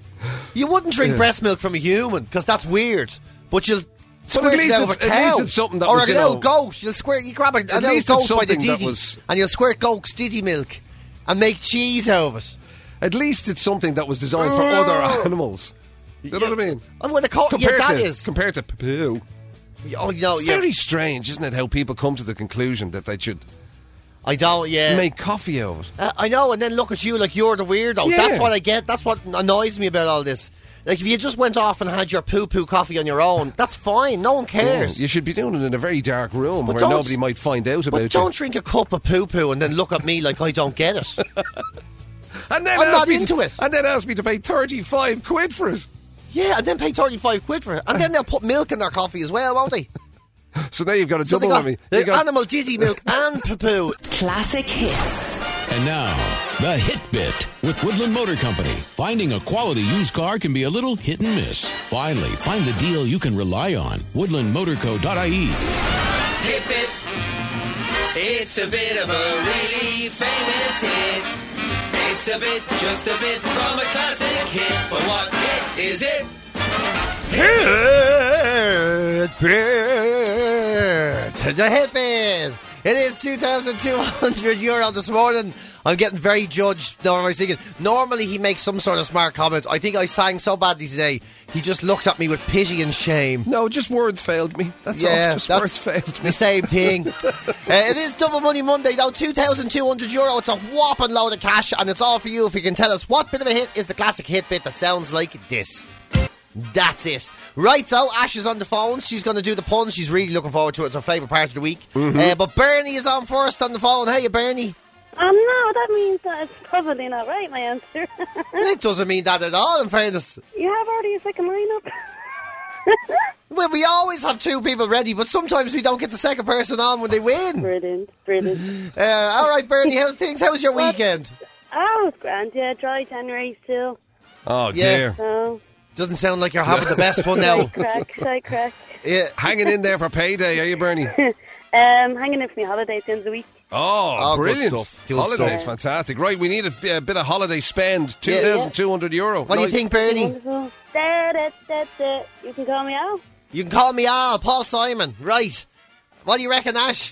You wouldn't drink Yeah. breast milk from a human because that's weird. But you'll squirt at it least out of a it's- at cow. least it's something that or was, a you little know- goat. You'll squirt. You grab a, a At little least it's goat by the something that diddy, was- and you'll squirt goat's diddy milk and make cheese out of it. At least it's something that was designed for other animals. You know what I mean? And when the co- yeah, Compared that to is. compared to poo. Oh no, yeah. Very strange, isn't it? How people come to the conclusion that they should I don't. Yeah. make coffee out of it. Uh, I know, and then look at you like you're the weirdo. Yeah. That's what I get. That's what annoys me about all this. Like, if you just went off and had your poo-poo coffee on your own, that's fine. No one cares. Yeah, you should be doing it in a very dark room But where don't- nobody might find out about But you. don't drink a cup of poo-poo and then look at me like I don't get it. And then I'm ask not me into to, it. And then ask me to pay thirty-five quid for it. Yeah, and then pay thirty-five quid for it. And then they'll put milk in their coffee as well, won't they? So now you've got a So they double got on me. the You got- animal diddy milk and poo-poo. Classic hits. And now, the Hit Bit with Woodland Motor Company. Finding a quality used car can be a little hit and miss. Finally, find the deal you can rely on. woodland motor co dot I E. Hit Bit. It's a bit of a really famous hit. It's a bit, just a bit from a classic hit. But what hit is it? Hit Bit. The Hit Bit. It is two thousand two hundred euro this morning. I'm getting very judged. No, I was thinking, normally he makes some sort of smart comment. I think I sang so badly today, he just looked at me with pity and shame. No, just words failed me. That's Yeah, all. Just that's words failed the me. same thing. uh, it is Double Money Monday, though. two thousand two hundred euro. It's a whopping load of cash, and it's all for you if you can tell us what bit of a hit is the classic hit bit that sounds like this. That's it. Right, so Ash is on the phone. She's going to do the puns. She's really looking forward to it. It's her favourite part of the week. Mm-hmm. Uh, but Bernie is on first on the phone. Hey, Bernie. Um, no, that means that it's probably not right, my answer. It doesn't mean that at all, in fairness. You have already a second lineup. Well, we always have two people ready, but sometimes we don't get the second person on when they win. Brilliant, brilliant. Uh, all right, Bernie, how's things? How was your What? weekend? Oh, it's grand, yeah, dry January still. Oh, Yeah. dear. So, Doesn't sound like you're having the best one now. shy crack, shy crack. Yeah. Hanging in there for payday, are you, Bernie? Um, hanging in for my holiday at the end of the week. Oh, Oh, good brilliant. stuff. Good Holidays, stuff. fantastic. Right, we need a, a bit of holiday spend. two thousand two hundred euro. What do you Nice. think, Bernie? Wonderful. Da, da, da, da. You can call me Al. You can call me Al, Paul Simon. Right. What do you reckon, Ash?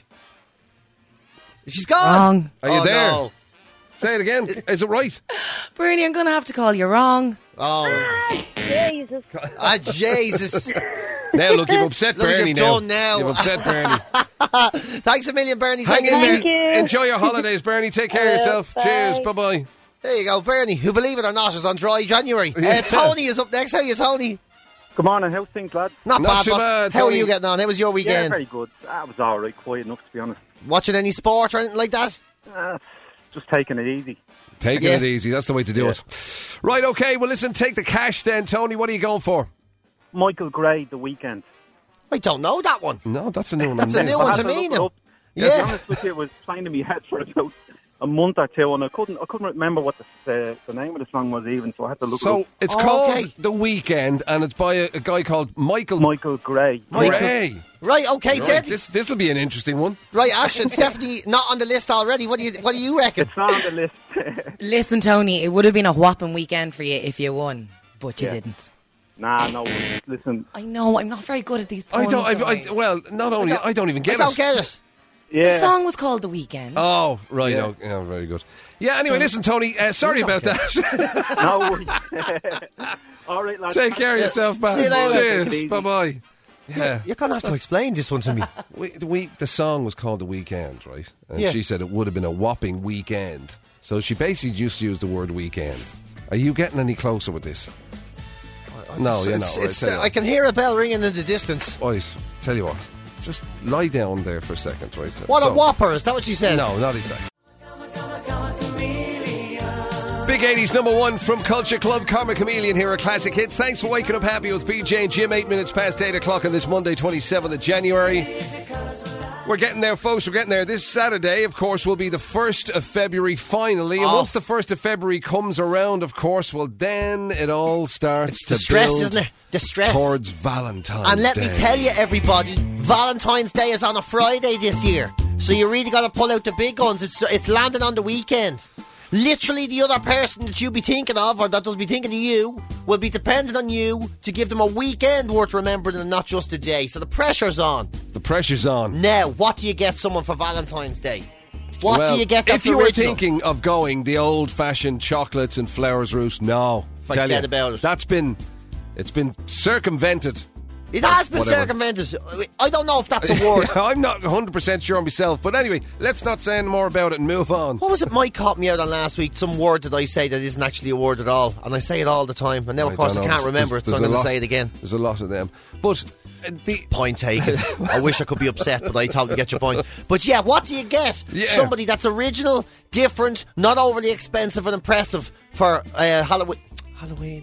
She's gone. Wrong. Are you oh, there? No. Say it again. Is it right? Bernie, I'm going to have to call you wrong. Oh, Jesus. ah, Jesus. Now, look, you've upset Look what Bernie you've now. done now. You've upset Bernie. Thanks a million, Bernie. Hang Take it in easy. there. Thank you. Enjoy your holidays, Bernie. Take care of Uh, yourself. bye. Cheers. Bye-bye. There you go, Bernie, who, believe it or not, is on dry January. Uh, Yeah. Tony is up next. How are you, Tony? Good morning, how's things, lads? Not, Not bad, too boss. bad, How are Tony. you getting on? How was your Yeah, weekend? very good. I was alright, quiet enough, to be honest. Watching any sport or anything like that? Uh, just taking it easy. Taking Yeah. it easy. That's the way to do Yeah. it. Right, okay. Well, listen, take the cash then, Tony. What are you going for? Michael Gray, The Weekend. I don't know that one. No, that's a new one. That's a on me. new I one had to to me look it now. up. Yeah. To be Yeah. honest with you, it was playing in my head for about a month or two, and I couldn't I couldn't remember what the, uh, the name of the song was even, so I had to look So it it's Oh, called okay. The Weekend, and it's by a, a guy called Michael up. Michael Gray. Gray. Right, okay, Right, deadly. this this will be an interesting one. Right, Ash, it's definitely not on the list already. What do you What do you reckon? It's not on the list. Listen, Tony, it would have been a whopping weekend for you if you won, but you Yeah. didn't. Nah, no, listen. I know, I'm not very good at these I puns. don't. I, I, Tony. well, not only I don't, even I get don't it. get it. The Yeah. song was called The Weekend. Oh, right. Yeah. Oh, yeah, very good. Yeah. Anyway, listen, Tony. Uh, sorry about that. No. Alright, lads. Take care of yourself, man. See you later. Take it Cheers. easy. Bye bye. Yeah. You're going to have to explain this one to me. We, the week, the song was called The Weekend, right? And Yeah. she said it would have been a whopping weekend. So she basically just used the word weekend. Are you getting any closer with this? No, you're not. It's, Right, it's, tell you uh, what. I can hear a bell ringing in the distance. Boys, tell you what. Just lie down there for a second, right? What So- a whopper, is that what you said? No, not exactly. Big eighties number one from Culture Club, Karma Chameleon here at Classic Hits. Thanks for waking up happy with P J and Jim. Eight minutes past eight o'clock on this Monday, twenty-seventh of January. We're getting there, folks. We're getting there. This Saturday, of course, will be the first of February finally. And Oh. once the first of February comes around, of course, well, then it all starts It's to the stress, build isn't it? The stress. towards Valentine's And let Day. me tell you, everybody, Valentine's Day is on a Friday this year. So you really got to pull out the big guns. It's it's landing on the weekend. Literally, the other person that you be thinking of, or that does be thinking of you, will be dependent on you to give them a weekend worth remembering and not just a day. So the pressure's on. The pressure's on. Now, what do you get someone for Valentine's Day? What well, do you get that's if you original? were thinking of going the old-fashioned chocolates and flowers route, no. Forget Tell you, about it. That's been, it's been circumvented. It has been Whatever. circumvented. I don't know if that's a word. I'm not one hundred percent sure myself. But anyway, let's not say any more about it and move on. What was it Mike caught me out on last week? Some word that I say that isn't actually a word at all. And I say it all the time. And now, of I course, don't I know. can't remember There's- it, so I'm there's a going to lot- say it again. There's a lot of them. But uh, the Point taken. I wish I could be upset, but I totally get your point. But yeah, what do you get? Yeah. Somebody that's original, different, not overly expensive and impressive for uh, Halloween. Halloween.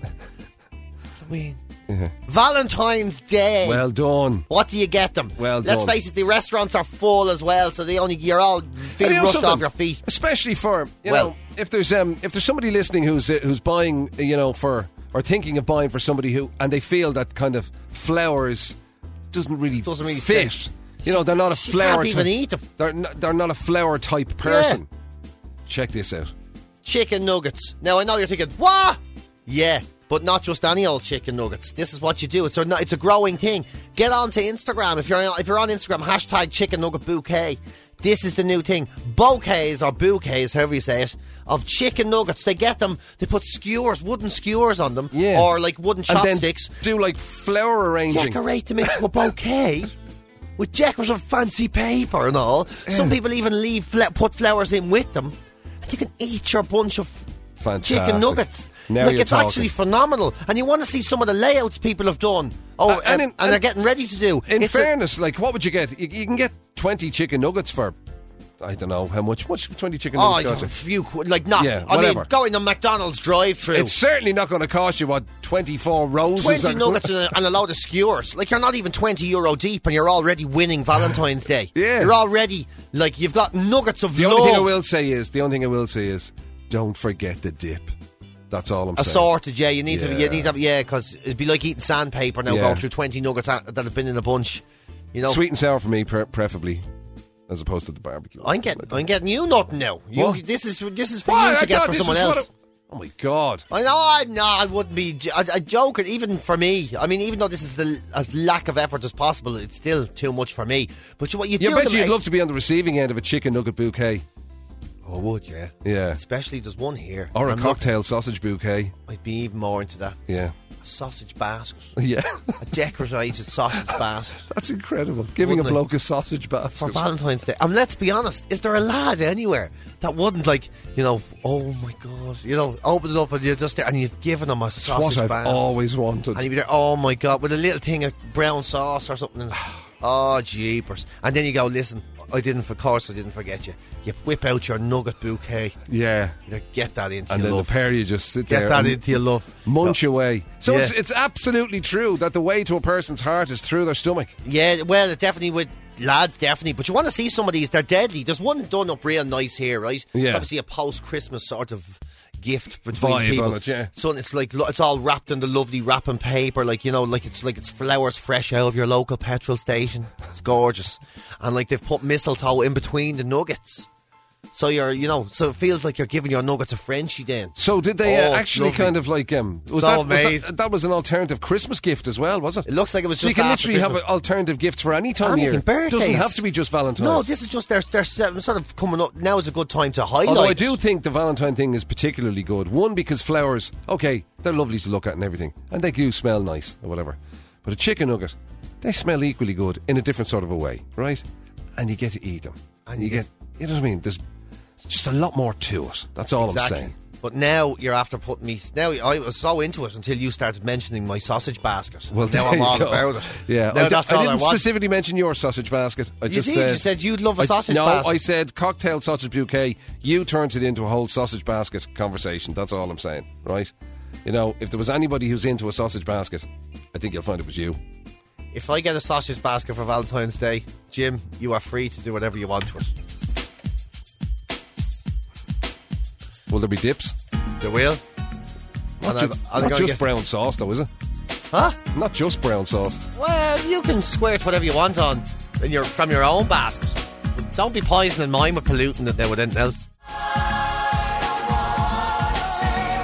Halloween. Yeah. Valentine's Day. Well done. What do you get them? Well Let's done. face it, the restaurants are full as well, so they only you're all And feeling you know rushed something? off your feet. Especially for you Well- know, if there's um, if there's somebody listening who's uh, who's buying, uh, you know, for or thinking of buying for somebody who, and they feel that kind of flowers doesn't really Doesn't really fit. sit. You know, they're not a She flower. can't even type- eat them. They're not, they're not a flower type person. Check this out. Chicken nuggets. Now I know you're thinking, what? Yeah, but not just any old chicken nuggets. This is what you do. It's a it's a growing thing. Get onto Instagram if you're if you're on Instagram. Hashtag chicken nugget bouquet. This is the new thing. Bouquets or bouquets, however you say it, of chicken nuggets. They get them. They put skewers, wooden skewers on them, Yeah. or like wooden And then chopsticks. do like flower arranging. Decorate them into a bouquet with decorative fancy paper and all. Some people even leave fla- put flowers in with them, and you can eat your bunch of Fantastic. chicken nuggets. Now like you're it's talking. actually phenomenal, and you want to see some of the layouts people have done. Oh, Uh, and and, in- and they're and- getting ready to do. In It's a- fairness, like what would you get? You, you can get twenty chicken nuggets for, I don't know how much. Much twenty chicken oh, nuggets a cost you? few qu- like not. Yeah, I whatever. mean, going to McDonald's drive-through. It's certainly not going to cost you what twenty-four roses. Twenty are- nuggets and a, and a load of skewers. Like you're not even twenty euro deep, and you're already winning Valentine's Day. Yeah. you're already like you've got nuggets of The love. only thing I will say is, the only thing I will say is, don't forget the dip. That's all I'm saying. Assorted, yeah. You need to, Yeah. you need to, yeah, because it'd be like eating sandpaper now, Yeah. going through twenty nuggets that that have been in a bunch. You know, Sweet and sour for me, pre- preferably, as opposed to the barbecue. I'm getting, I'm getting you nothing now. You, What? this is, this is for Why? you I to get thought for this someone was what else. it- oh my god! I know, I no, I wouldn't be. j- I, I joke it, even for me. I mean, even though this is the as lack of effort as possible, it's still too much for me. But you, what you You do? bet them- you'd love to be on the receiving end of a chicken nugget bouquet. I would, yeah. Yeah. Especially there's one here. Or a I'm cocktail sausage bouquet. Not, I'd be even more into that. Yeah. A sausage basket, Yeah. a decorated sausage basket. That's incredible. Giving Wouldn't a I? bloke a sausage For basket. Valentine's Day. And let's be honest, is there a lad anywhere that wouldn't like, you know, oh my god, you know, open it up and you're just there and you've given him a That's sausage what I've basket. always wanted. And you'd be there, oh my god, with a little thing of brown sauce or something. Oh, jeepers. And then you go, listen, I didn't, of course I didn't forget you. You whip out your nugget bouquet. Yeah. You get that into And your then love. the pair of you just sit Get there that and into your love. munch away. So Yeah. it's, it's absolutely true that the way to a person's heart is through their stomach. Yeah, well, it definitely would. Lads, definitely. But you want to see some of these, they're deadly. There's one done up real nice here, right? Yeah. It's obviously a post-Christmas sort of gift between Vibe people. on it, yeah. So it's like, lo- it's all wrapped in the lovely wrapping paper, like, you know, like it's like it's flowers fresh out of your local petrol station. It's gorgeous. And like they've put mistletoe in between the nuggets. So you're, you know, so it feels like you're giving your nuggets a Frenchie then. So did they Oh, uh, it's actually lovely. kind of like um was, So that, was amazing. that that was an alternative Christmas gift as well, was it? It looks like it was So you just can after literally have Christmas. alternative gifts for any time of Anything, year. birthdays. Doesn't have to be just Valentine's. No, this is just their, their sort of coming up. Now is a good time to highlight. Although I it. do think the Valentine thing is particularly good. One, because flowers, okay, they're lovely to look at and everything, and they do smell nice or whatever. But a chicken nugget, they smell equally good in a different sort of a way, right? And you get to eat them, and you get, you know what I mean? There's just a lot more to it. That's all Exactly. I'm saying. But now you're after putting me. Now I was so into it until you started mentioning my sausage basket. Well, now there I'm you all go. about it. Yeah, now I, that's I all didn't I want. specifically mention your sausage basket. I You just did, said you said you'd love a I- sausage no, basket. I said cocktail sausage bouquet. You turned it into a whole sausage basket conversation. That's all I'm saying, right? You know, if there was anybody who's into a sausage basket, I think you'll find it was you. If I get a sausage basket for Valentine's Day, Jim, you are free to do whatever you want to it. Will there be dips? There will. Not, And ju- I'm- I'm not gonna just get- brown sauce, though, is it? Huh? Not just brown sauce. Well, you can squirt whatever you want on in your from your own basket. But don't be poisoning mine with polluting it there with anything else.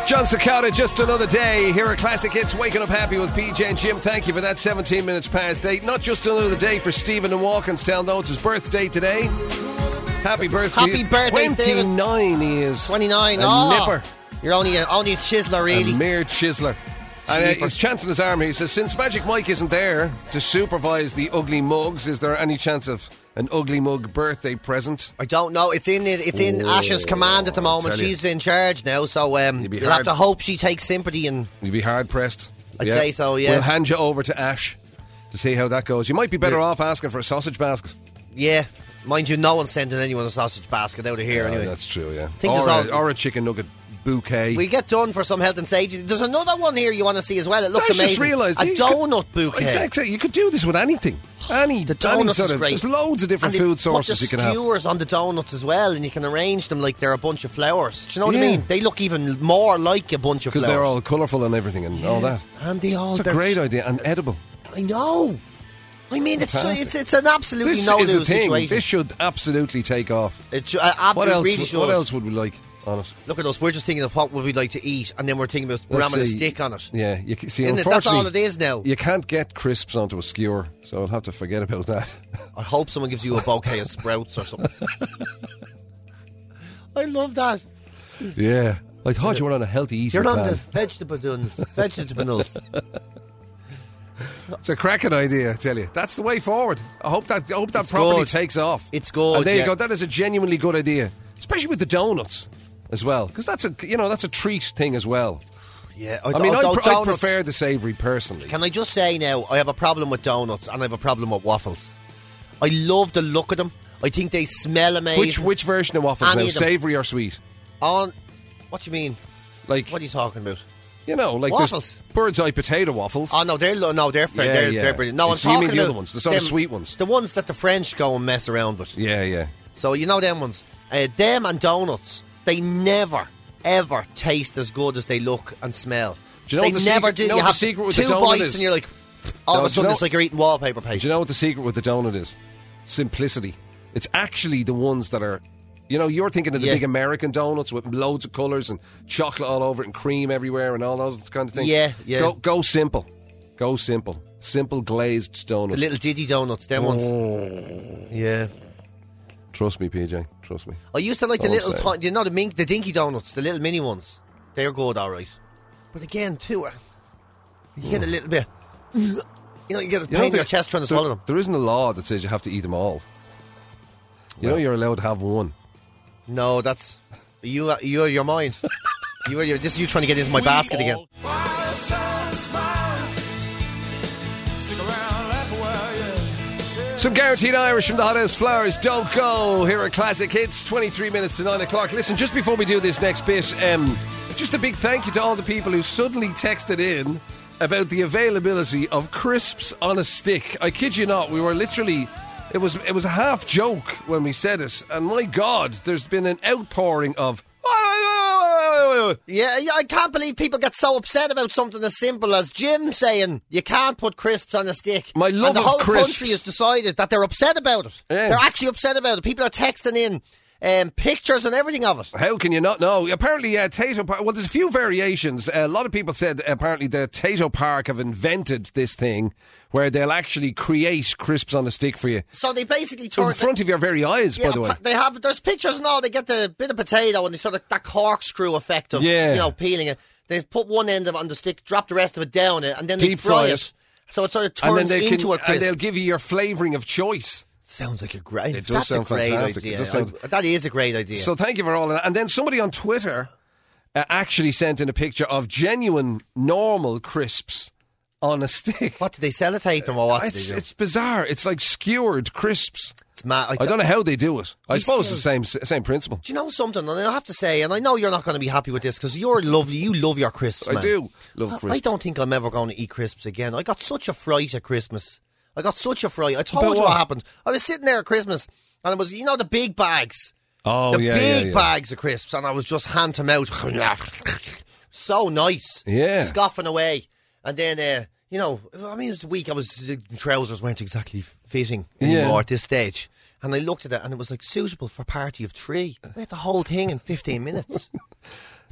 John Cicada, Just Another Day. Here are Classic Hits, waking up happy with P J and Jim. Thank you for that. seventeen minutes past eight. Not just another day for Stephen and Walkinstown, though. It's his birthday today. Happy birthday. Happy birthday, Stephen. twenty-nine he is. twenty-nine. A oh, nipper. You're only a, only a chiseler, really. A mere chiseler. And uh, he's chancing his arm here. He says, since Magic Mike isn't there to supervise the ugly mugs, is there any chance of an ugly mug birthday present? I don't know. It's in it's in Oh, Ash's command at the moment. tell you. She's in charge now, so um, You'd be you'll hard- have to hope she takes sympathy and. You'd be hard pressed. I'd say so, yeah. We'll hand you over to Ash to see how that goes. You might be better Yeah. off asking for a sausage basket. Yeah, mind you, no one's sending anyone a sausage basket out of here Yeah, anyway. that's true, yeah. Think or, there's a, all- or a chicken nugget bouquet. We get done for some health and safety. There's another one here you want to see as well. It looks I just amazing. realised a you donut could- bouquet. Exactly. You could do this with anything. Any, The any donuts sort is of. great. There's loads of different And they food put sources the you can have. skewers on the donuts as well, and you can arrange them like they're a bunch of flowers. Do you know what Yeah. I mean? They look even more like a bunch of Because flowers. they're all colourful and everything and all that. and they all. It's a they're- great idea and edible. I know. I mean, it's Fantastic. it's it's an absolutely This no is a lose thing. situation. This should absolutely take off. It, sh- uh, ab- What it else? really should. What else would we like on it? Look at us. We're just thinking of what would we like to eat, and then we're thinking about Let's ramming a see. stick on it. Yeah, you can, see, Isn't it? That's all unfortunately, it is now. you can't get crisps onto a skewer, so I'll have to forget about that. I hope someone gives you a bouquet of sprouts or something. I love that. Yeah. I thought you were on a healthy eating You're on plan. the vegetables. Vegetables. It's a cracking idea, I tell you. That's the way forward. I hope that I hope that It's properly good. takes off. It's good, And there yeah. you go. That is a genuinely good idea, especially with the donuts as well, because that's a you know that's a treat thing as well. Yeah, I mean, I, I, pr- I prefer the savoury personally. Can I just say now, I have a problem with donuts and I have a problem with waffles. I love the look of them. I think they smell amazing. Which which version of waffles Any now, of them. savoury or sweet? On, what do you mean? Like What are you talking about? you know, like Waffles? there's bird's eye potato waffles. Oh no, they're lo- no, they're fair. Yeah, they're, yeah. they're brilliant. No, I'm So you mean talking the about other ones, the sort of them- sweet ones? the ones that the French go and mess around with. Yeah, yeah. So you know them ones, uh, them and donuts. They never ever taste as good as they look and smell. Do you know they what the never secret- do. you know you what have the secret with two the donut bites is? and you're like, all No, of a do you sudden know- it's like you're eating wallpaper paste. Do you know what the secret with the donut is? Simplicity. It's actually the ones that are, you know, you're thinking of the Yeah. big American donuts with loads of colours and chocolate all over it and cream everywhere and all those kind of things. Yeah, yeah. Go, go simple. Go simple. Simple glazed donuts. The little Diddy donuts, them ones. Oh. Yeah. Trust me, P J. Trust me. I used to like the Don't little, say. ti- you know, the mink, the dinky donuts, the little mini ones. They're good, all right. But again, too, uh, you get a little bit. You know, you get a pain You know, in your there- chest trying to there- swallow them. There isn't a law that says you have to eat them all. You know, Well. you're allowed to have one. No, that's you. uh, You are your mind. you are your. This is you trying to get into my basket again. Some guaranteed Irish from the Hot House Flowers. Don't go. Here are classic hits. twenty-three minutes to nine o'clock. Listen, just before we do this next bit, um, just a big thank you to all the people who suddenly texted in about the availability of crisps on a stick. I kid you not, we were literally. It was it was a half joke when we said it, and my God, there's been an outpouring of. Yeah, yeah, I can't believe people get so upset about something as simple as Jim saying you can't put crisps on a stick. My love and the of whole crisps. country has decided that they're upset about it. Yeah. They're actually upset about it. People are texting in um, pictures and everything of it. How can you not know? Apparently, uh, Tato Park. Well, there's a few variations. a lot of people said apparently the Tato Park have invented this thing where they'll actually create crisps on a stick for you So they basically turn in front of your very eyes. Yeah, by the way, pa- they have. There's pictures and all. They get the bit of potato and they sort of that corkscrew effect of Yeah. you know peeling it. They've put one end of it on the stick, drop the rest of it down it, and then they Deep fry fry it. it. So it sort of and then turns they into can, a crisp. and they'll give you your flavouring of choice. Sounds like a great. It does that's sound a great fantastic. It idea. does sound- I- that is a great idea. So thank you for all of that. And then somebody on Twitter uh, actually sent in a picture of genuine, normal crisps on a stick. what do they sellotape them or what? do It's, they do? it's bizarre. It's like skewered crisps. It's mad. I don't know how they do it. I You suppose it's the still- same same principle. Do you know something? And I have to say, and I know you're not going to be happy with this because you're lovely. You love your crisps. I man. do love I- crisps. I don't think I'm ever going to eat crisps again. I got such a fright at Christmas. I got such a fright. I told About you what what? happened. I was sitting there at Christmas, and it was you know the big bags, Oh, the yeah, big yeah, yeah. bags of crisps, and I was just hand to mouth, so nice, Yeah. scoffing away, and then. Uh, You know, I mean, it was the week I was, the trousers weren't exactly fitting anymore Yeah. at this stage. And I looked at it and it was like suitable for a party of three. I had the whole thing in fifteen minutes.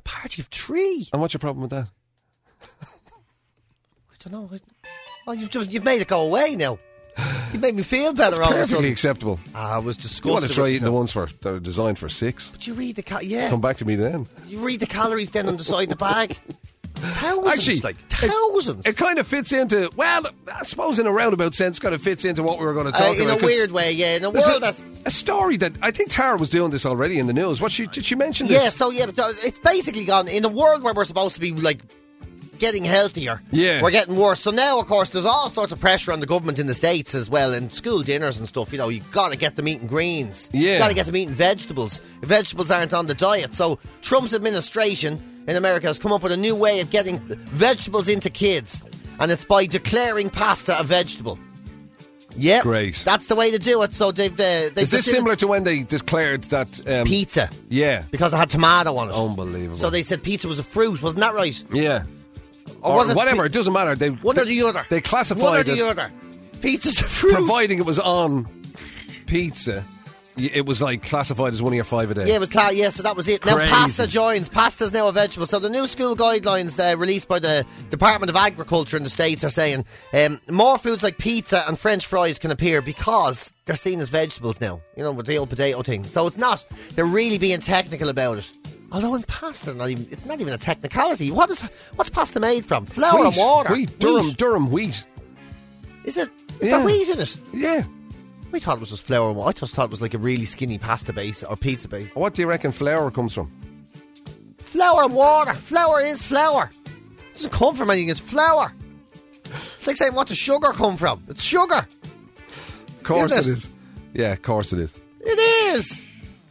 party of three. And what's your problem with that? I don't know. I, oh, you've just you've made it go away now. You made me feel better. It's all of a perfectly sudden. acceptable. Ah, I was disgusted. You want to try with eating the myself. ones for that are designed for six? But you read the cal- yeah. Come back to me then. You read the calories then on the side of the bag. Thousands, Actually, like thousands. It kind of fits into, well, I suppose in a roundabout sense, kind of fits into what we were going to talk uh, in about. a weird way, yeah. In a There's world a, that's a story that I think Tara was doing this already in the news. What she did she mention this? yeah. So yeah, but it's basically gone in a world where we're supposed to be like getting healthier. Yeah. We're getting worse. So now, of course, there's all sorts of pressure on the government in the States as well, and school dinners and stuff. You know, you've got to get them eating greens. Yeah. You've got to get them eating vegetables. Vegetables aren't on the diet. So Trump's administration in America has come up with a new way of getting vegetables into kids, and it's by declaring pasta a vegetable. Yep. Great. That's the way to do it. So they've... Uh, they've Is this facil- similar to when they declared that... Um, Pizza. Yeah. Because it had tomato on it. Unbelievable. So they said pizza was a fruit. Wasn't that right? Yeah. Or, Or, was it whatever, pi- it doesn't matter. They, One they, or the other. They classified One or it, the other. Pizza's a fruit. providing it was on pizza, y- it was like classified as one of your five a day. Yeah, it was cla- yeah, so that was it. Now Crazy. pasta joins. Pasta's now a vegetable. So the new school guidelines uh, released by the Department of Agriculture in the States are saying um, more foods like pizza and French fries can appear because they're seen as vegetables now. You know, with the old potato thing. So it's not. They're really being technical about it. Although in pasta, not even, it's not even a technicality. What is what's pasta made from? Flour Wheat, and water. Wheat, Durham, Wheat. Durham wheat. Is it? Is Yeah. there wheat in it? Yeah. We thought it was just flour and water. I just thought it was like a really skinny pasta base or pizza base. What do you reckon flour comes from? Flour and water. Flour is flour. It doesn't come from anything. It's flour. It's like saying, what does sugar come from? It's sugar. Of course Isn't it it? is. Yeah, of course it is. It is.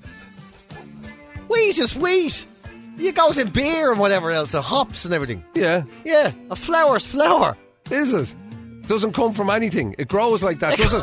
Wheat is wheat. It goes in beer and whatever else, and hops and everything. Yeah. Yeah, a flour's flour. Is it? Doesn't come from anything. It grows like that, does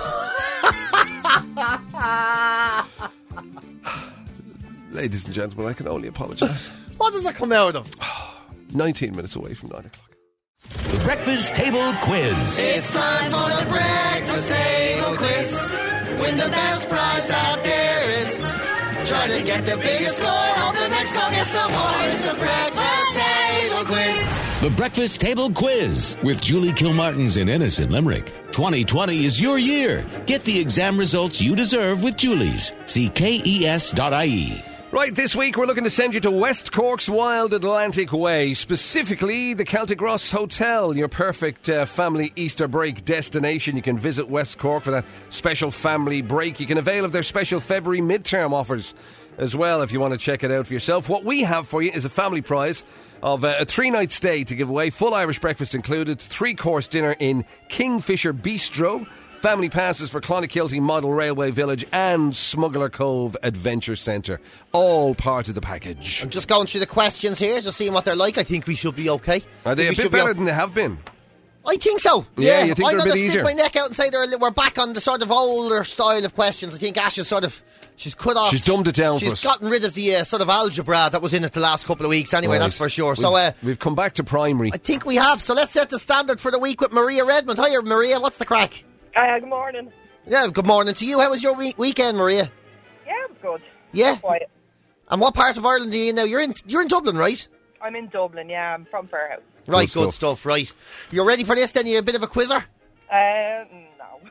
it? Ladies and gentlemen, I can only apologise. What does that come out of? nineteen minutes away from nine o'clock. The Breakfast Table Quiz. It's time for the breakfast table quiz. Win the best prize out there is. Try to get the biggest score. Hope the next call gets some more. It's the breakfast table quiz. The Breakfast Table Quiz with Julie Kilmartins in Ennis in Limerick. twenty twenty is your year. Get the exam results you deserve with Julie's. See K E S dot I E. Right, this week we're looking to send you to West Cork's Wild Atlantic Way, specifically the Celtic Ross Hotel, your perfect uh, family Easter break destination. You can visit West Cork for that special family break. You can avail of their special February midterm offers as well if you want to check it out for yourself. What we have for you is a family prize of uh, a three-night stay to give away, full Irish breakfast included, three-course dinner in Kingfisher Bistro, family passes for Clonakilty Model Railway Village and Smuggler Cove Adventure Centre. All part of the package. I'm just going through the questions here, just seeing what they're like. I think we should be okay. Are they I a think we bit should be better o- than they have been? I think so. Yeah, Yeah, you think I'm they're a going bit to easier? stick my neck out and say they're a li- we're back on the sort of older style of questions. I think Ash is sort of... She's cut off. She's dumbed it down She's for us. gotten rid of the uh, sort of algebra that was in it the last couple of weeks anyway, Right. that's for sure. We've, So uh, we've come back to primary. I think we have. So let's set the standard for the week with Maria Redmond. Hiya, Maria. What's the crack? Uh, good morning. Yeah, good morning to you. How was your we- weekend, Maria? Yeah, it was good. Yeah? Quiet. And what part of Ireland are you in now? You're in, you're in Dublin, right? I'm in Dublin, yeah. I'm from Fairhouse. Right, Good good, stuff. stuff. Right. You're ready for this then? You a bit of a quizzer? Uh, no.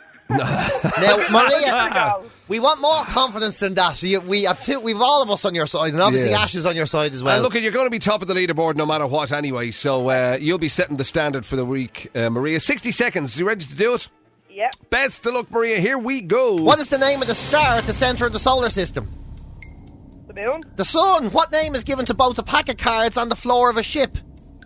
Now, Maria, Go. we want more confidence than that. We, we have two, we've all of us on your side, and obviously Yeah. Ash is on your side as well. And look, you're going to be top of the leaderboard no matter what anyway, so uh, you'll be setting the standard for the week, uh, Maria. sixty seconds. You ready to do it? Yeah. Best of luck, Maria. Here we go. What is the name of the star at the centre of the solar system? The moon. The sun. What name is given to both a pack of cards on the floor of a ship?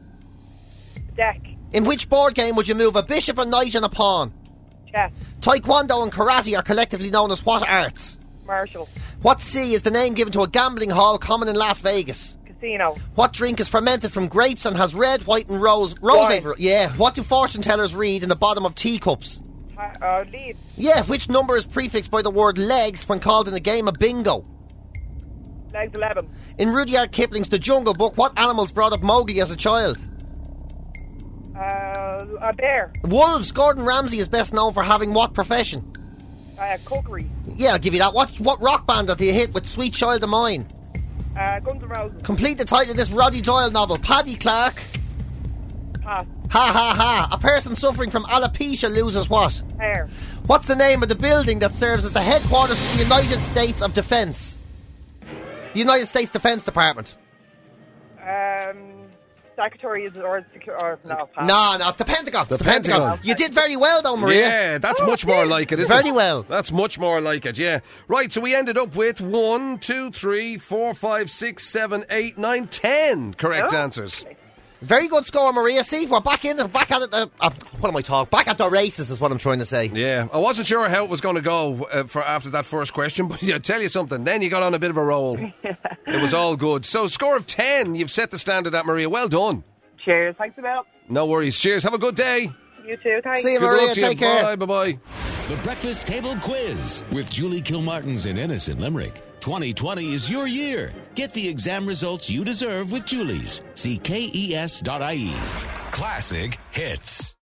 Deck. In which board game would you move a bishop, a knight and a pawn? Chess. Taekwondo and karate are collectively known as what arts? Marshall. What sea is the name given to a gambling hall common in Las Vegas? Casino. What drink is fermented from grapes and has red, white and rose? Rose. Wine. Yeah. What do fortune tellers read in the bottom of teacups? Uh, lead. Yeah. Which number is prefixed by the word legs when called in a game of bingo? Legs eleven. In Rudyard Kipling's The Jungle Book, what animals brought up Mowgli as a child? Uh, a bear. Wolves. Gordon Ramsay is best known for having what profession? Uh, cookery. Yeah, I'll give you that. What what rock band did he hit with Sweet Child of Mine? Uh, Guns N' Roses. Complete the title of this Roddy Doyle novel. Paddy Clark. Pass. Ha ha ha. A person suffering from alopecia loses what? Hair. What's the name of the building that serves as the headquarters of the United States of Defence? The United States Defence Department. Um, Secretary is or secure or no. Pass. No, no, it's the Pentagon. It's The the, Pentagon. Pentagon. You did very well, though, Maria. Yeah, that's much more like it, isn't Very it? well. That's much more like it, yeah. Right, so we ended up with one, two, three, four, five, six, seven, eight, nine, ten correct Oh. answers. Very good score, Maria. See, we're back in the back at it. Uh, uh, what am I talking? Back at the races is what I'm trying to say. Yeah, I wasn't sure how it was going to go uh, for after that first question, but I'll tell you something. Then you got on a bit of a roll. It was all good. So, score of ten. You've set the standard at Maria. Well done. Cheers. Thanks a lot. No worries. Cheers. Have a good day. You too. Thanks. See you, Good Maria. luck to you. Take care. Bye. Bye. Bye. The Breakfast Table Quiz with Julie Kilmartins in Ennis in Limerick. twenty twenty is your year. Get the exam results you deserve with Julie's. See K E S dot I E. Classic hits.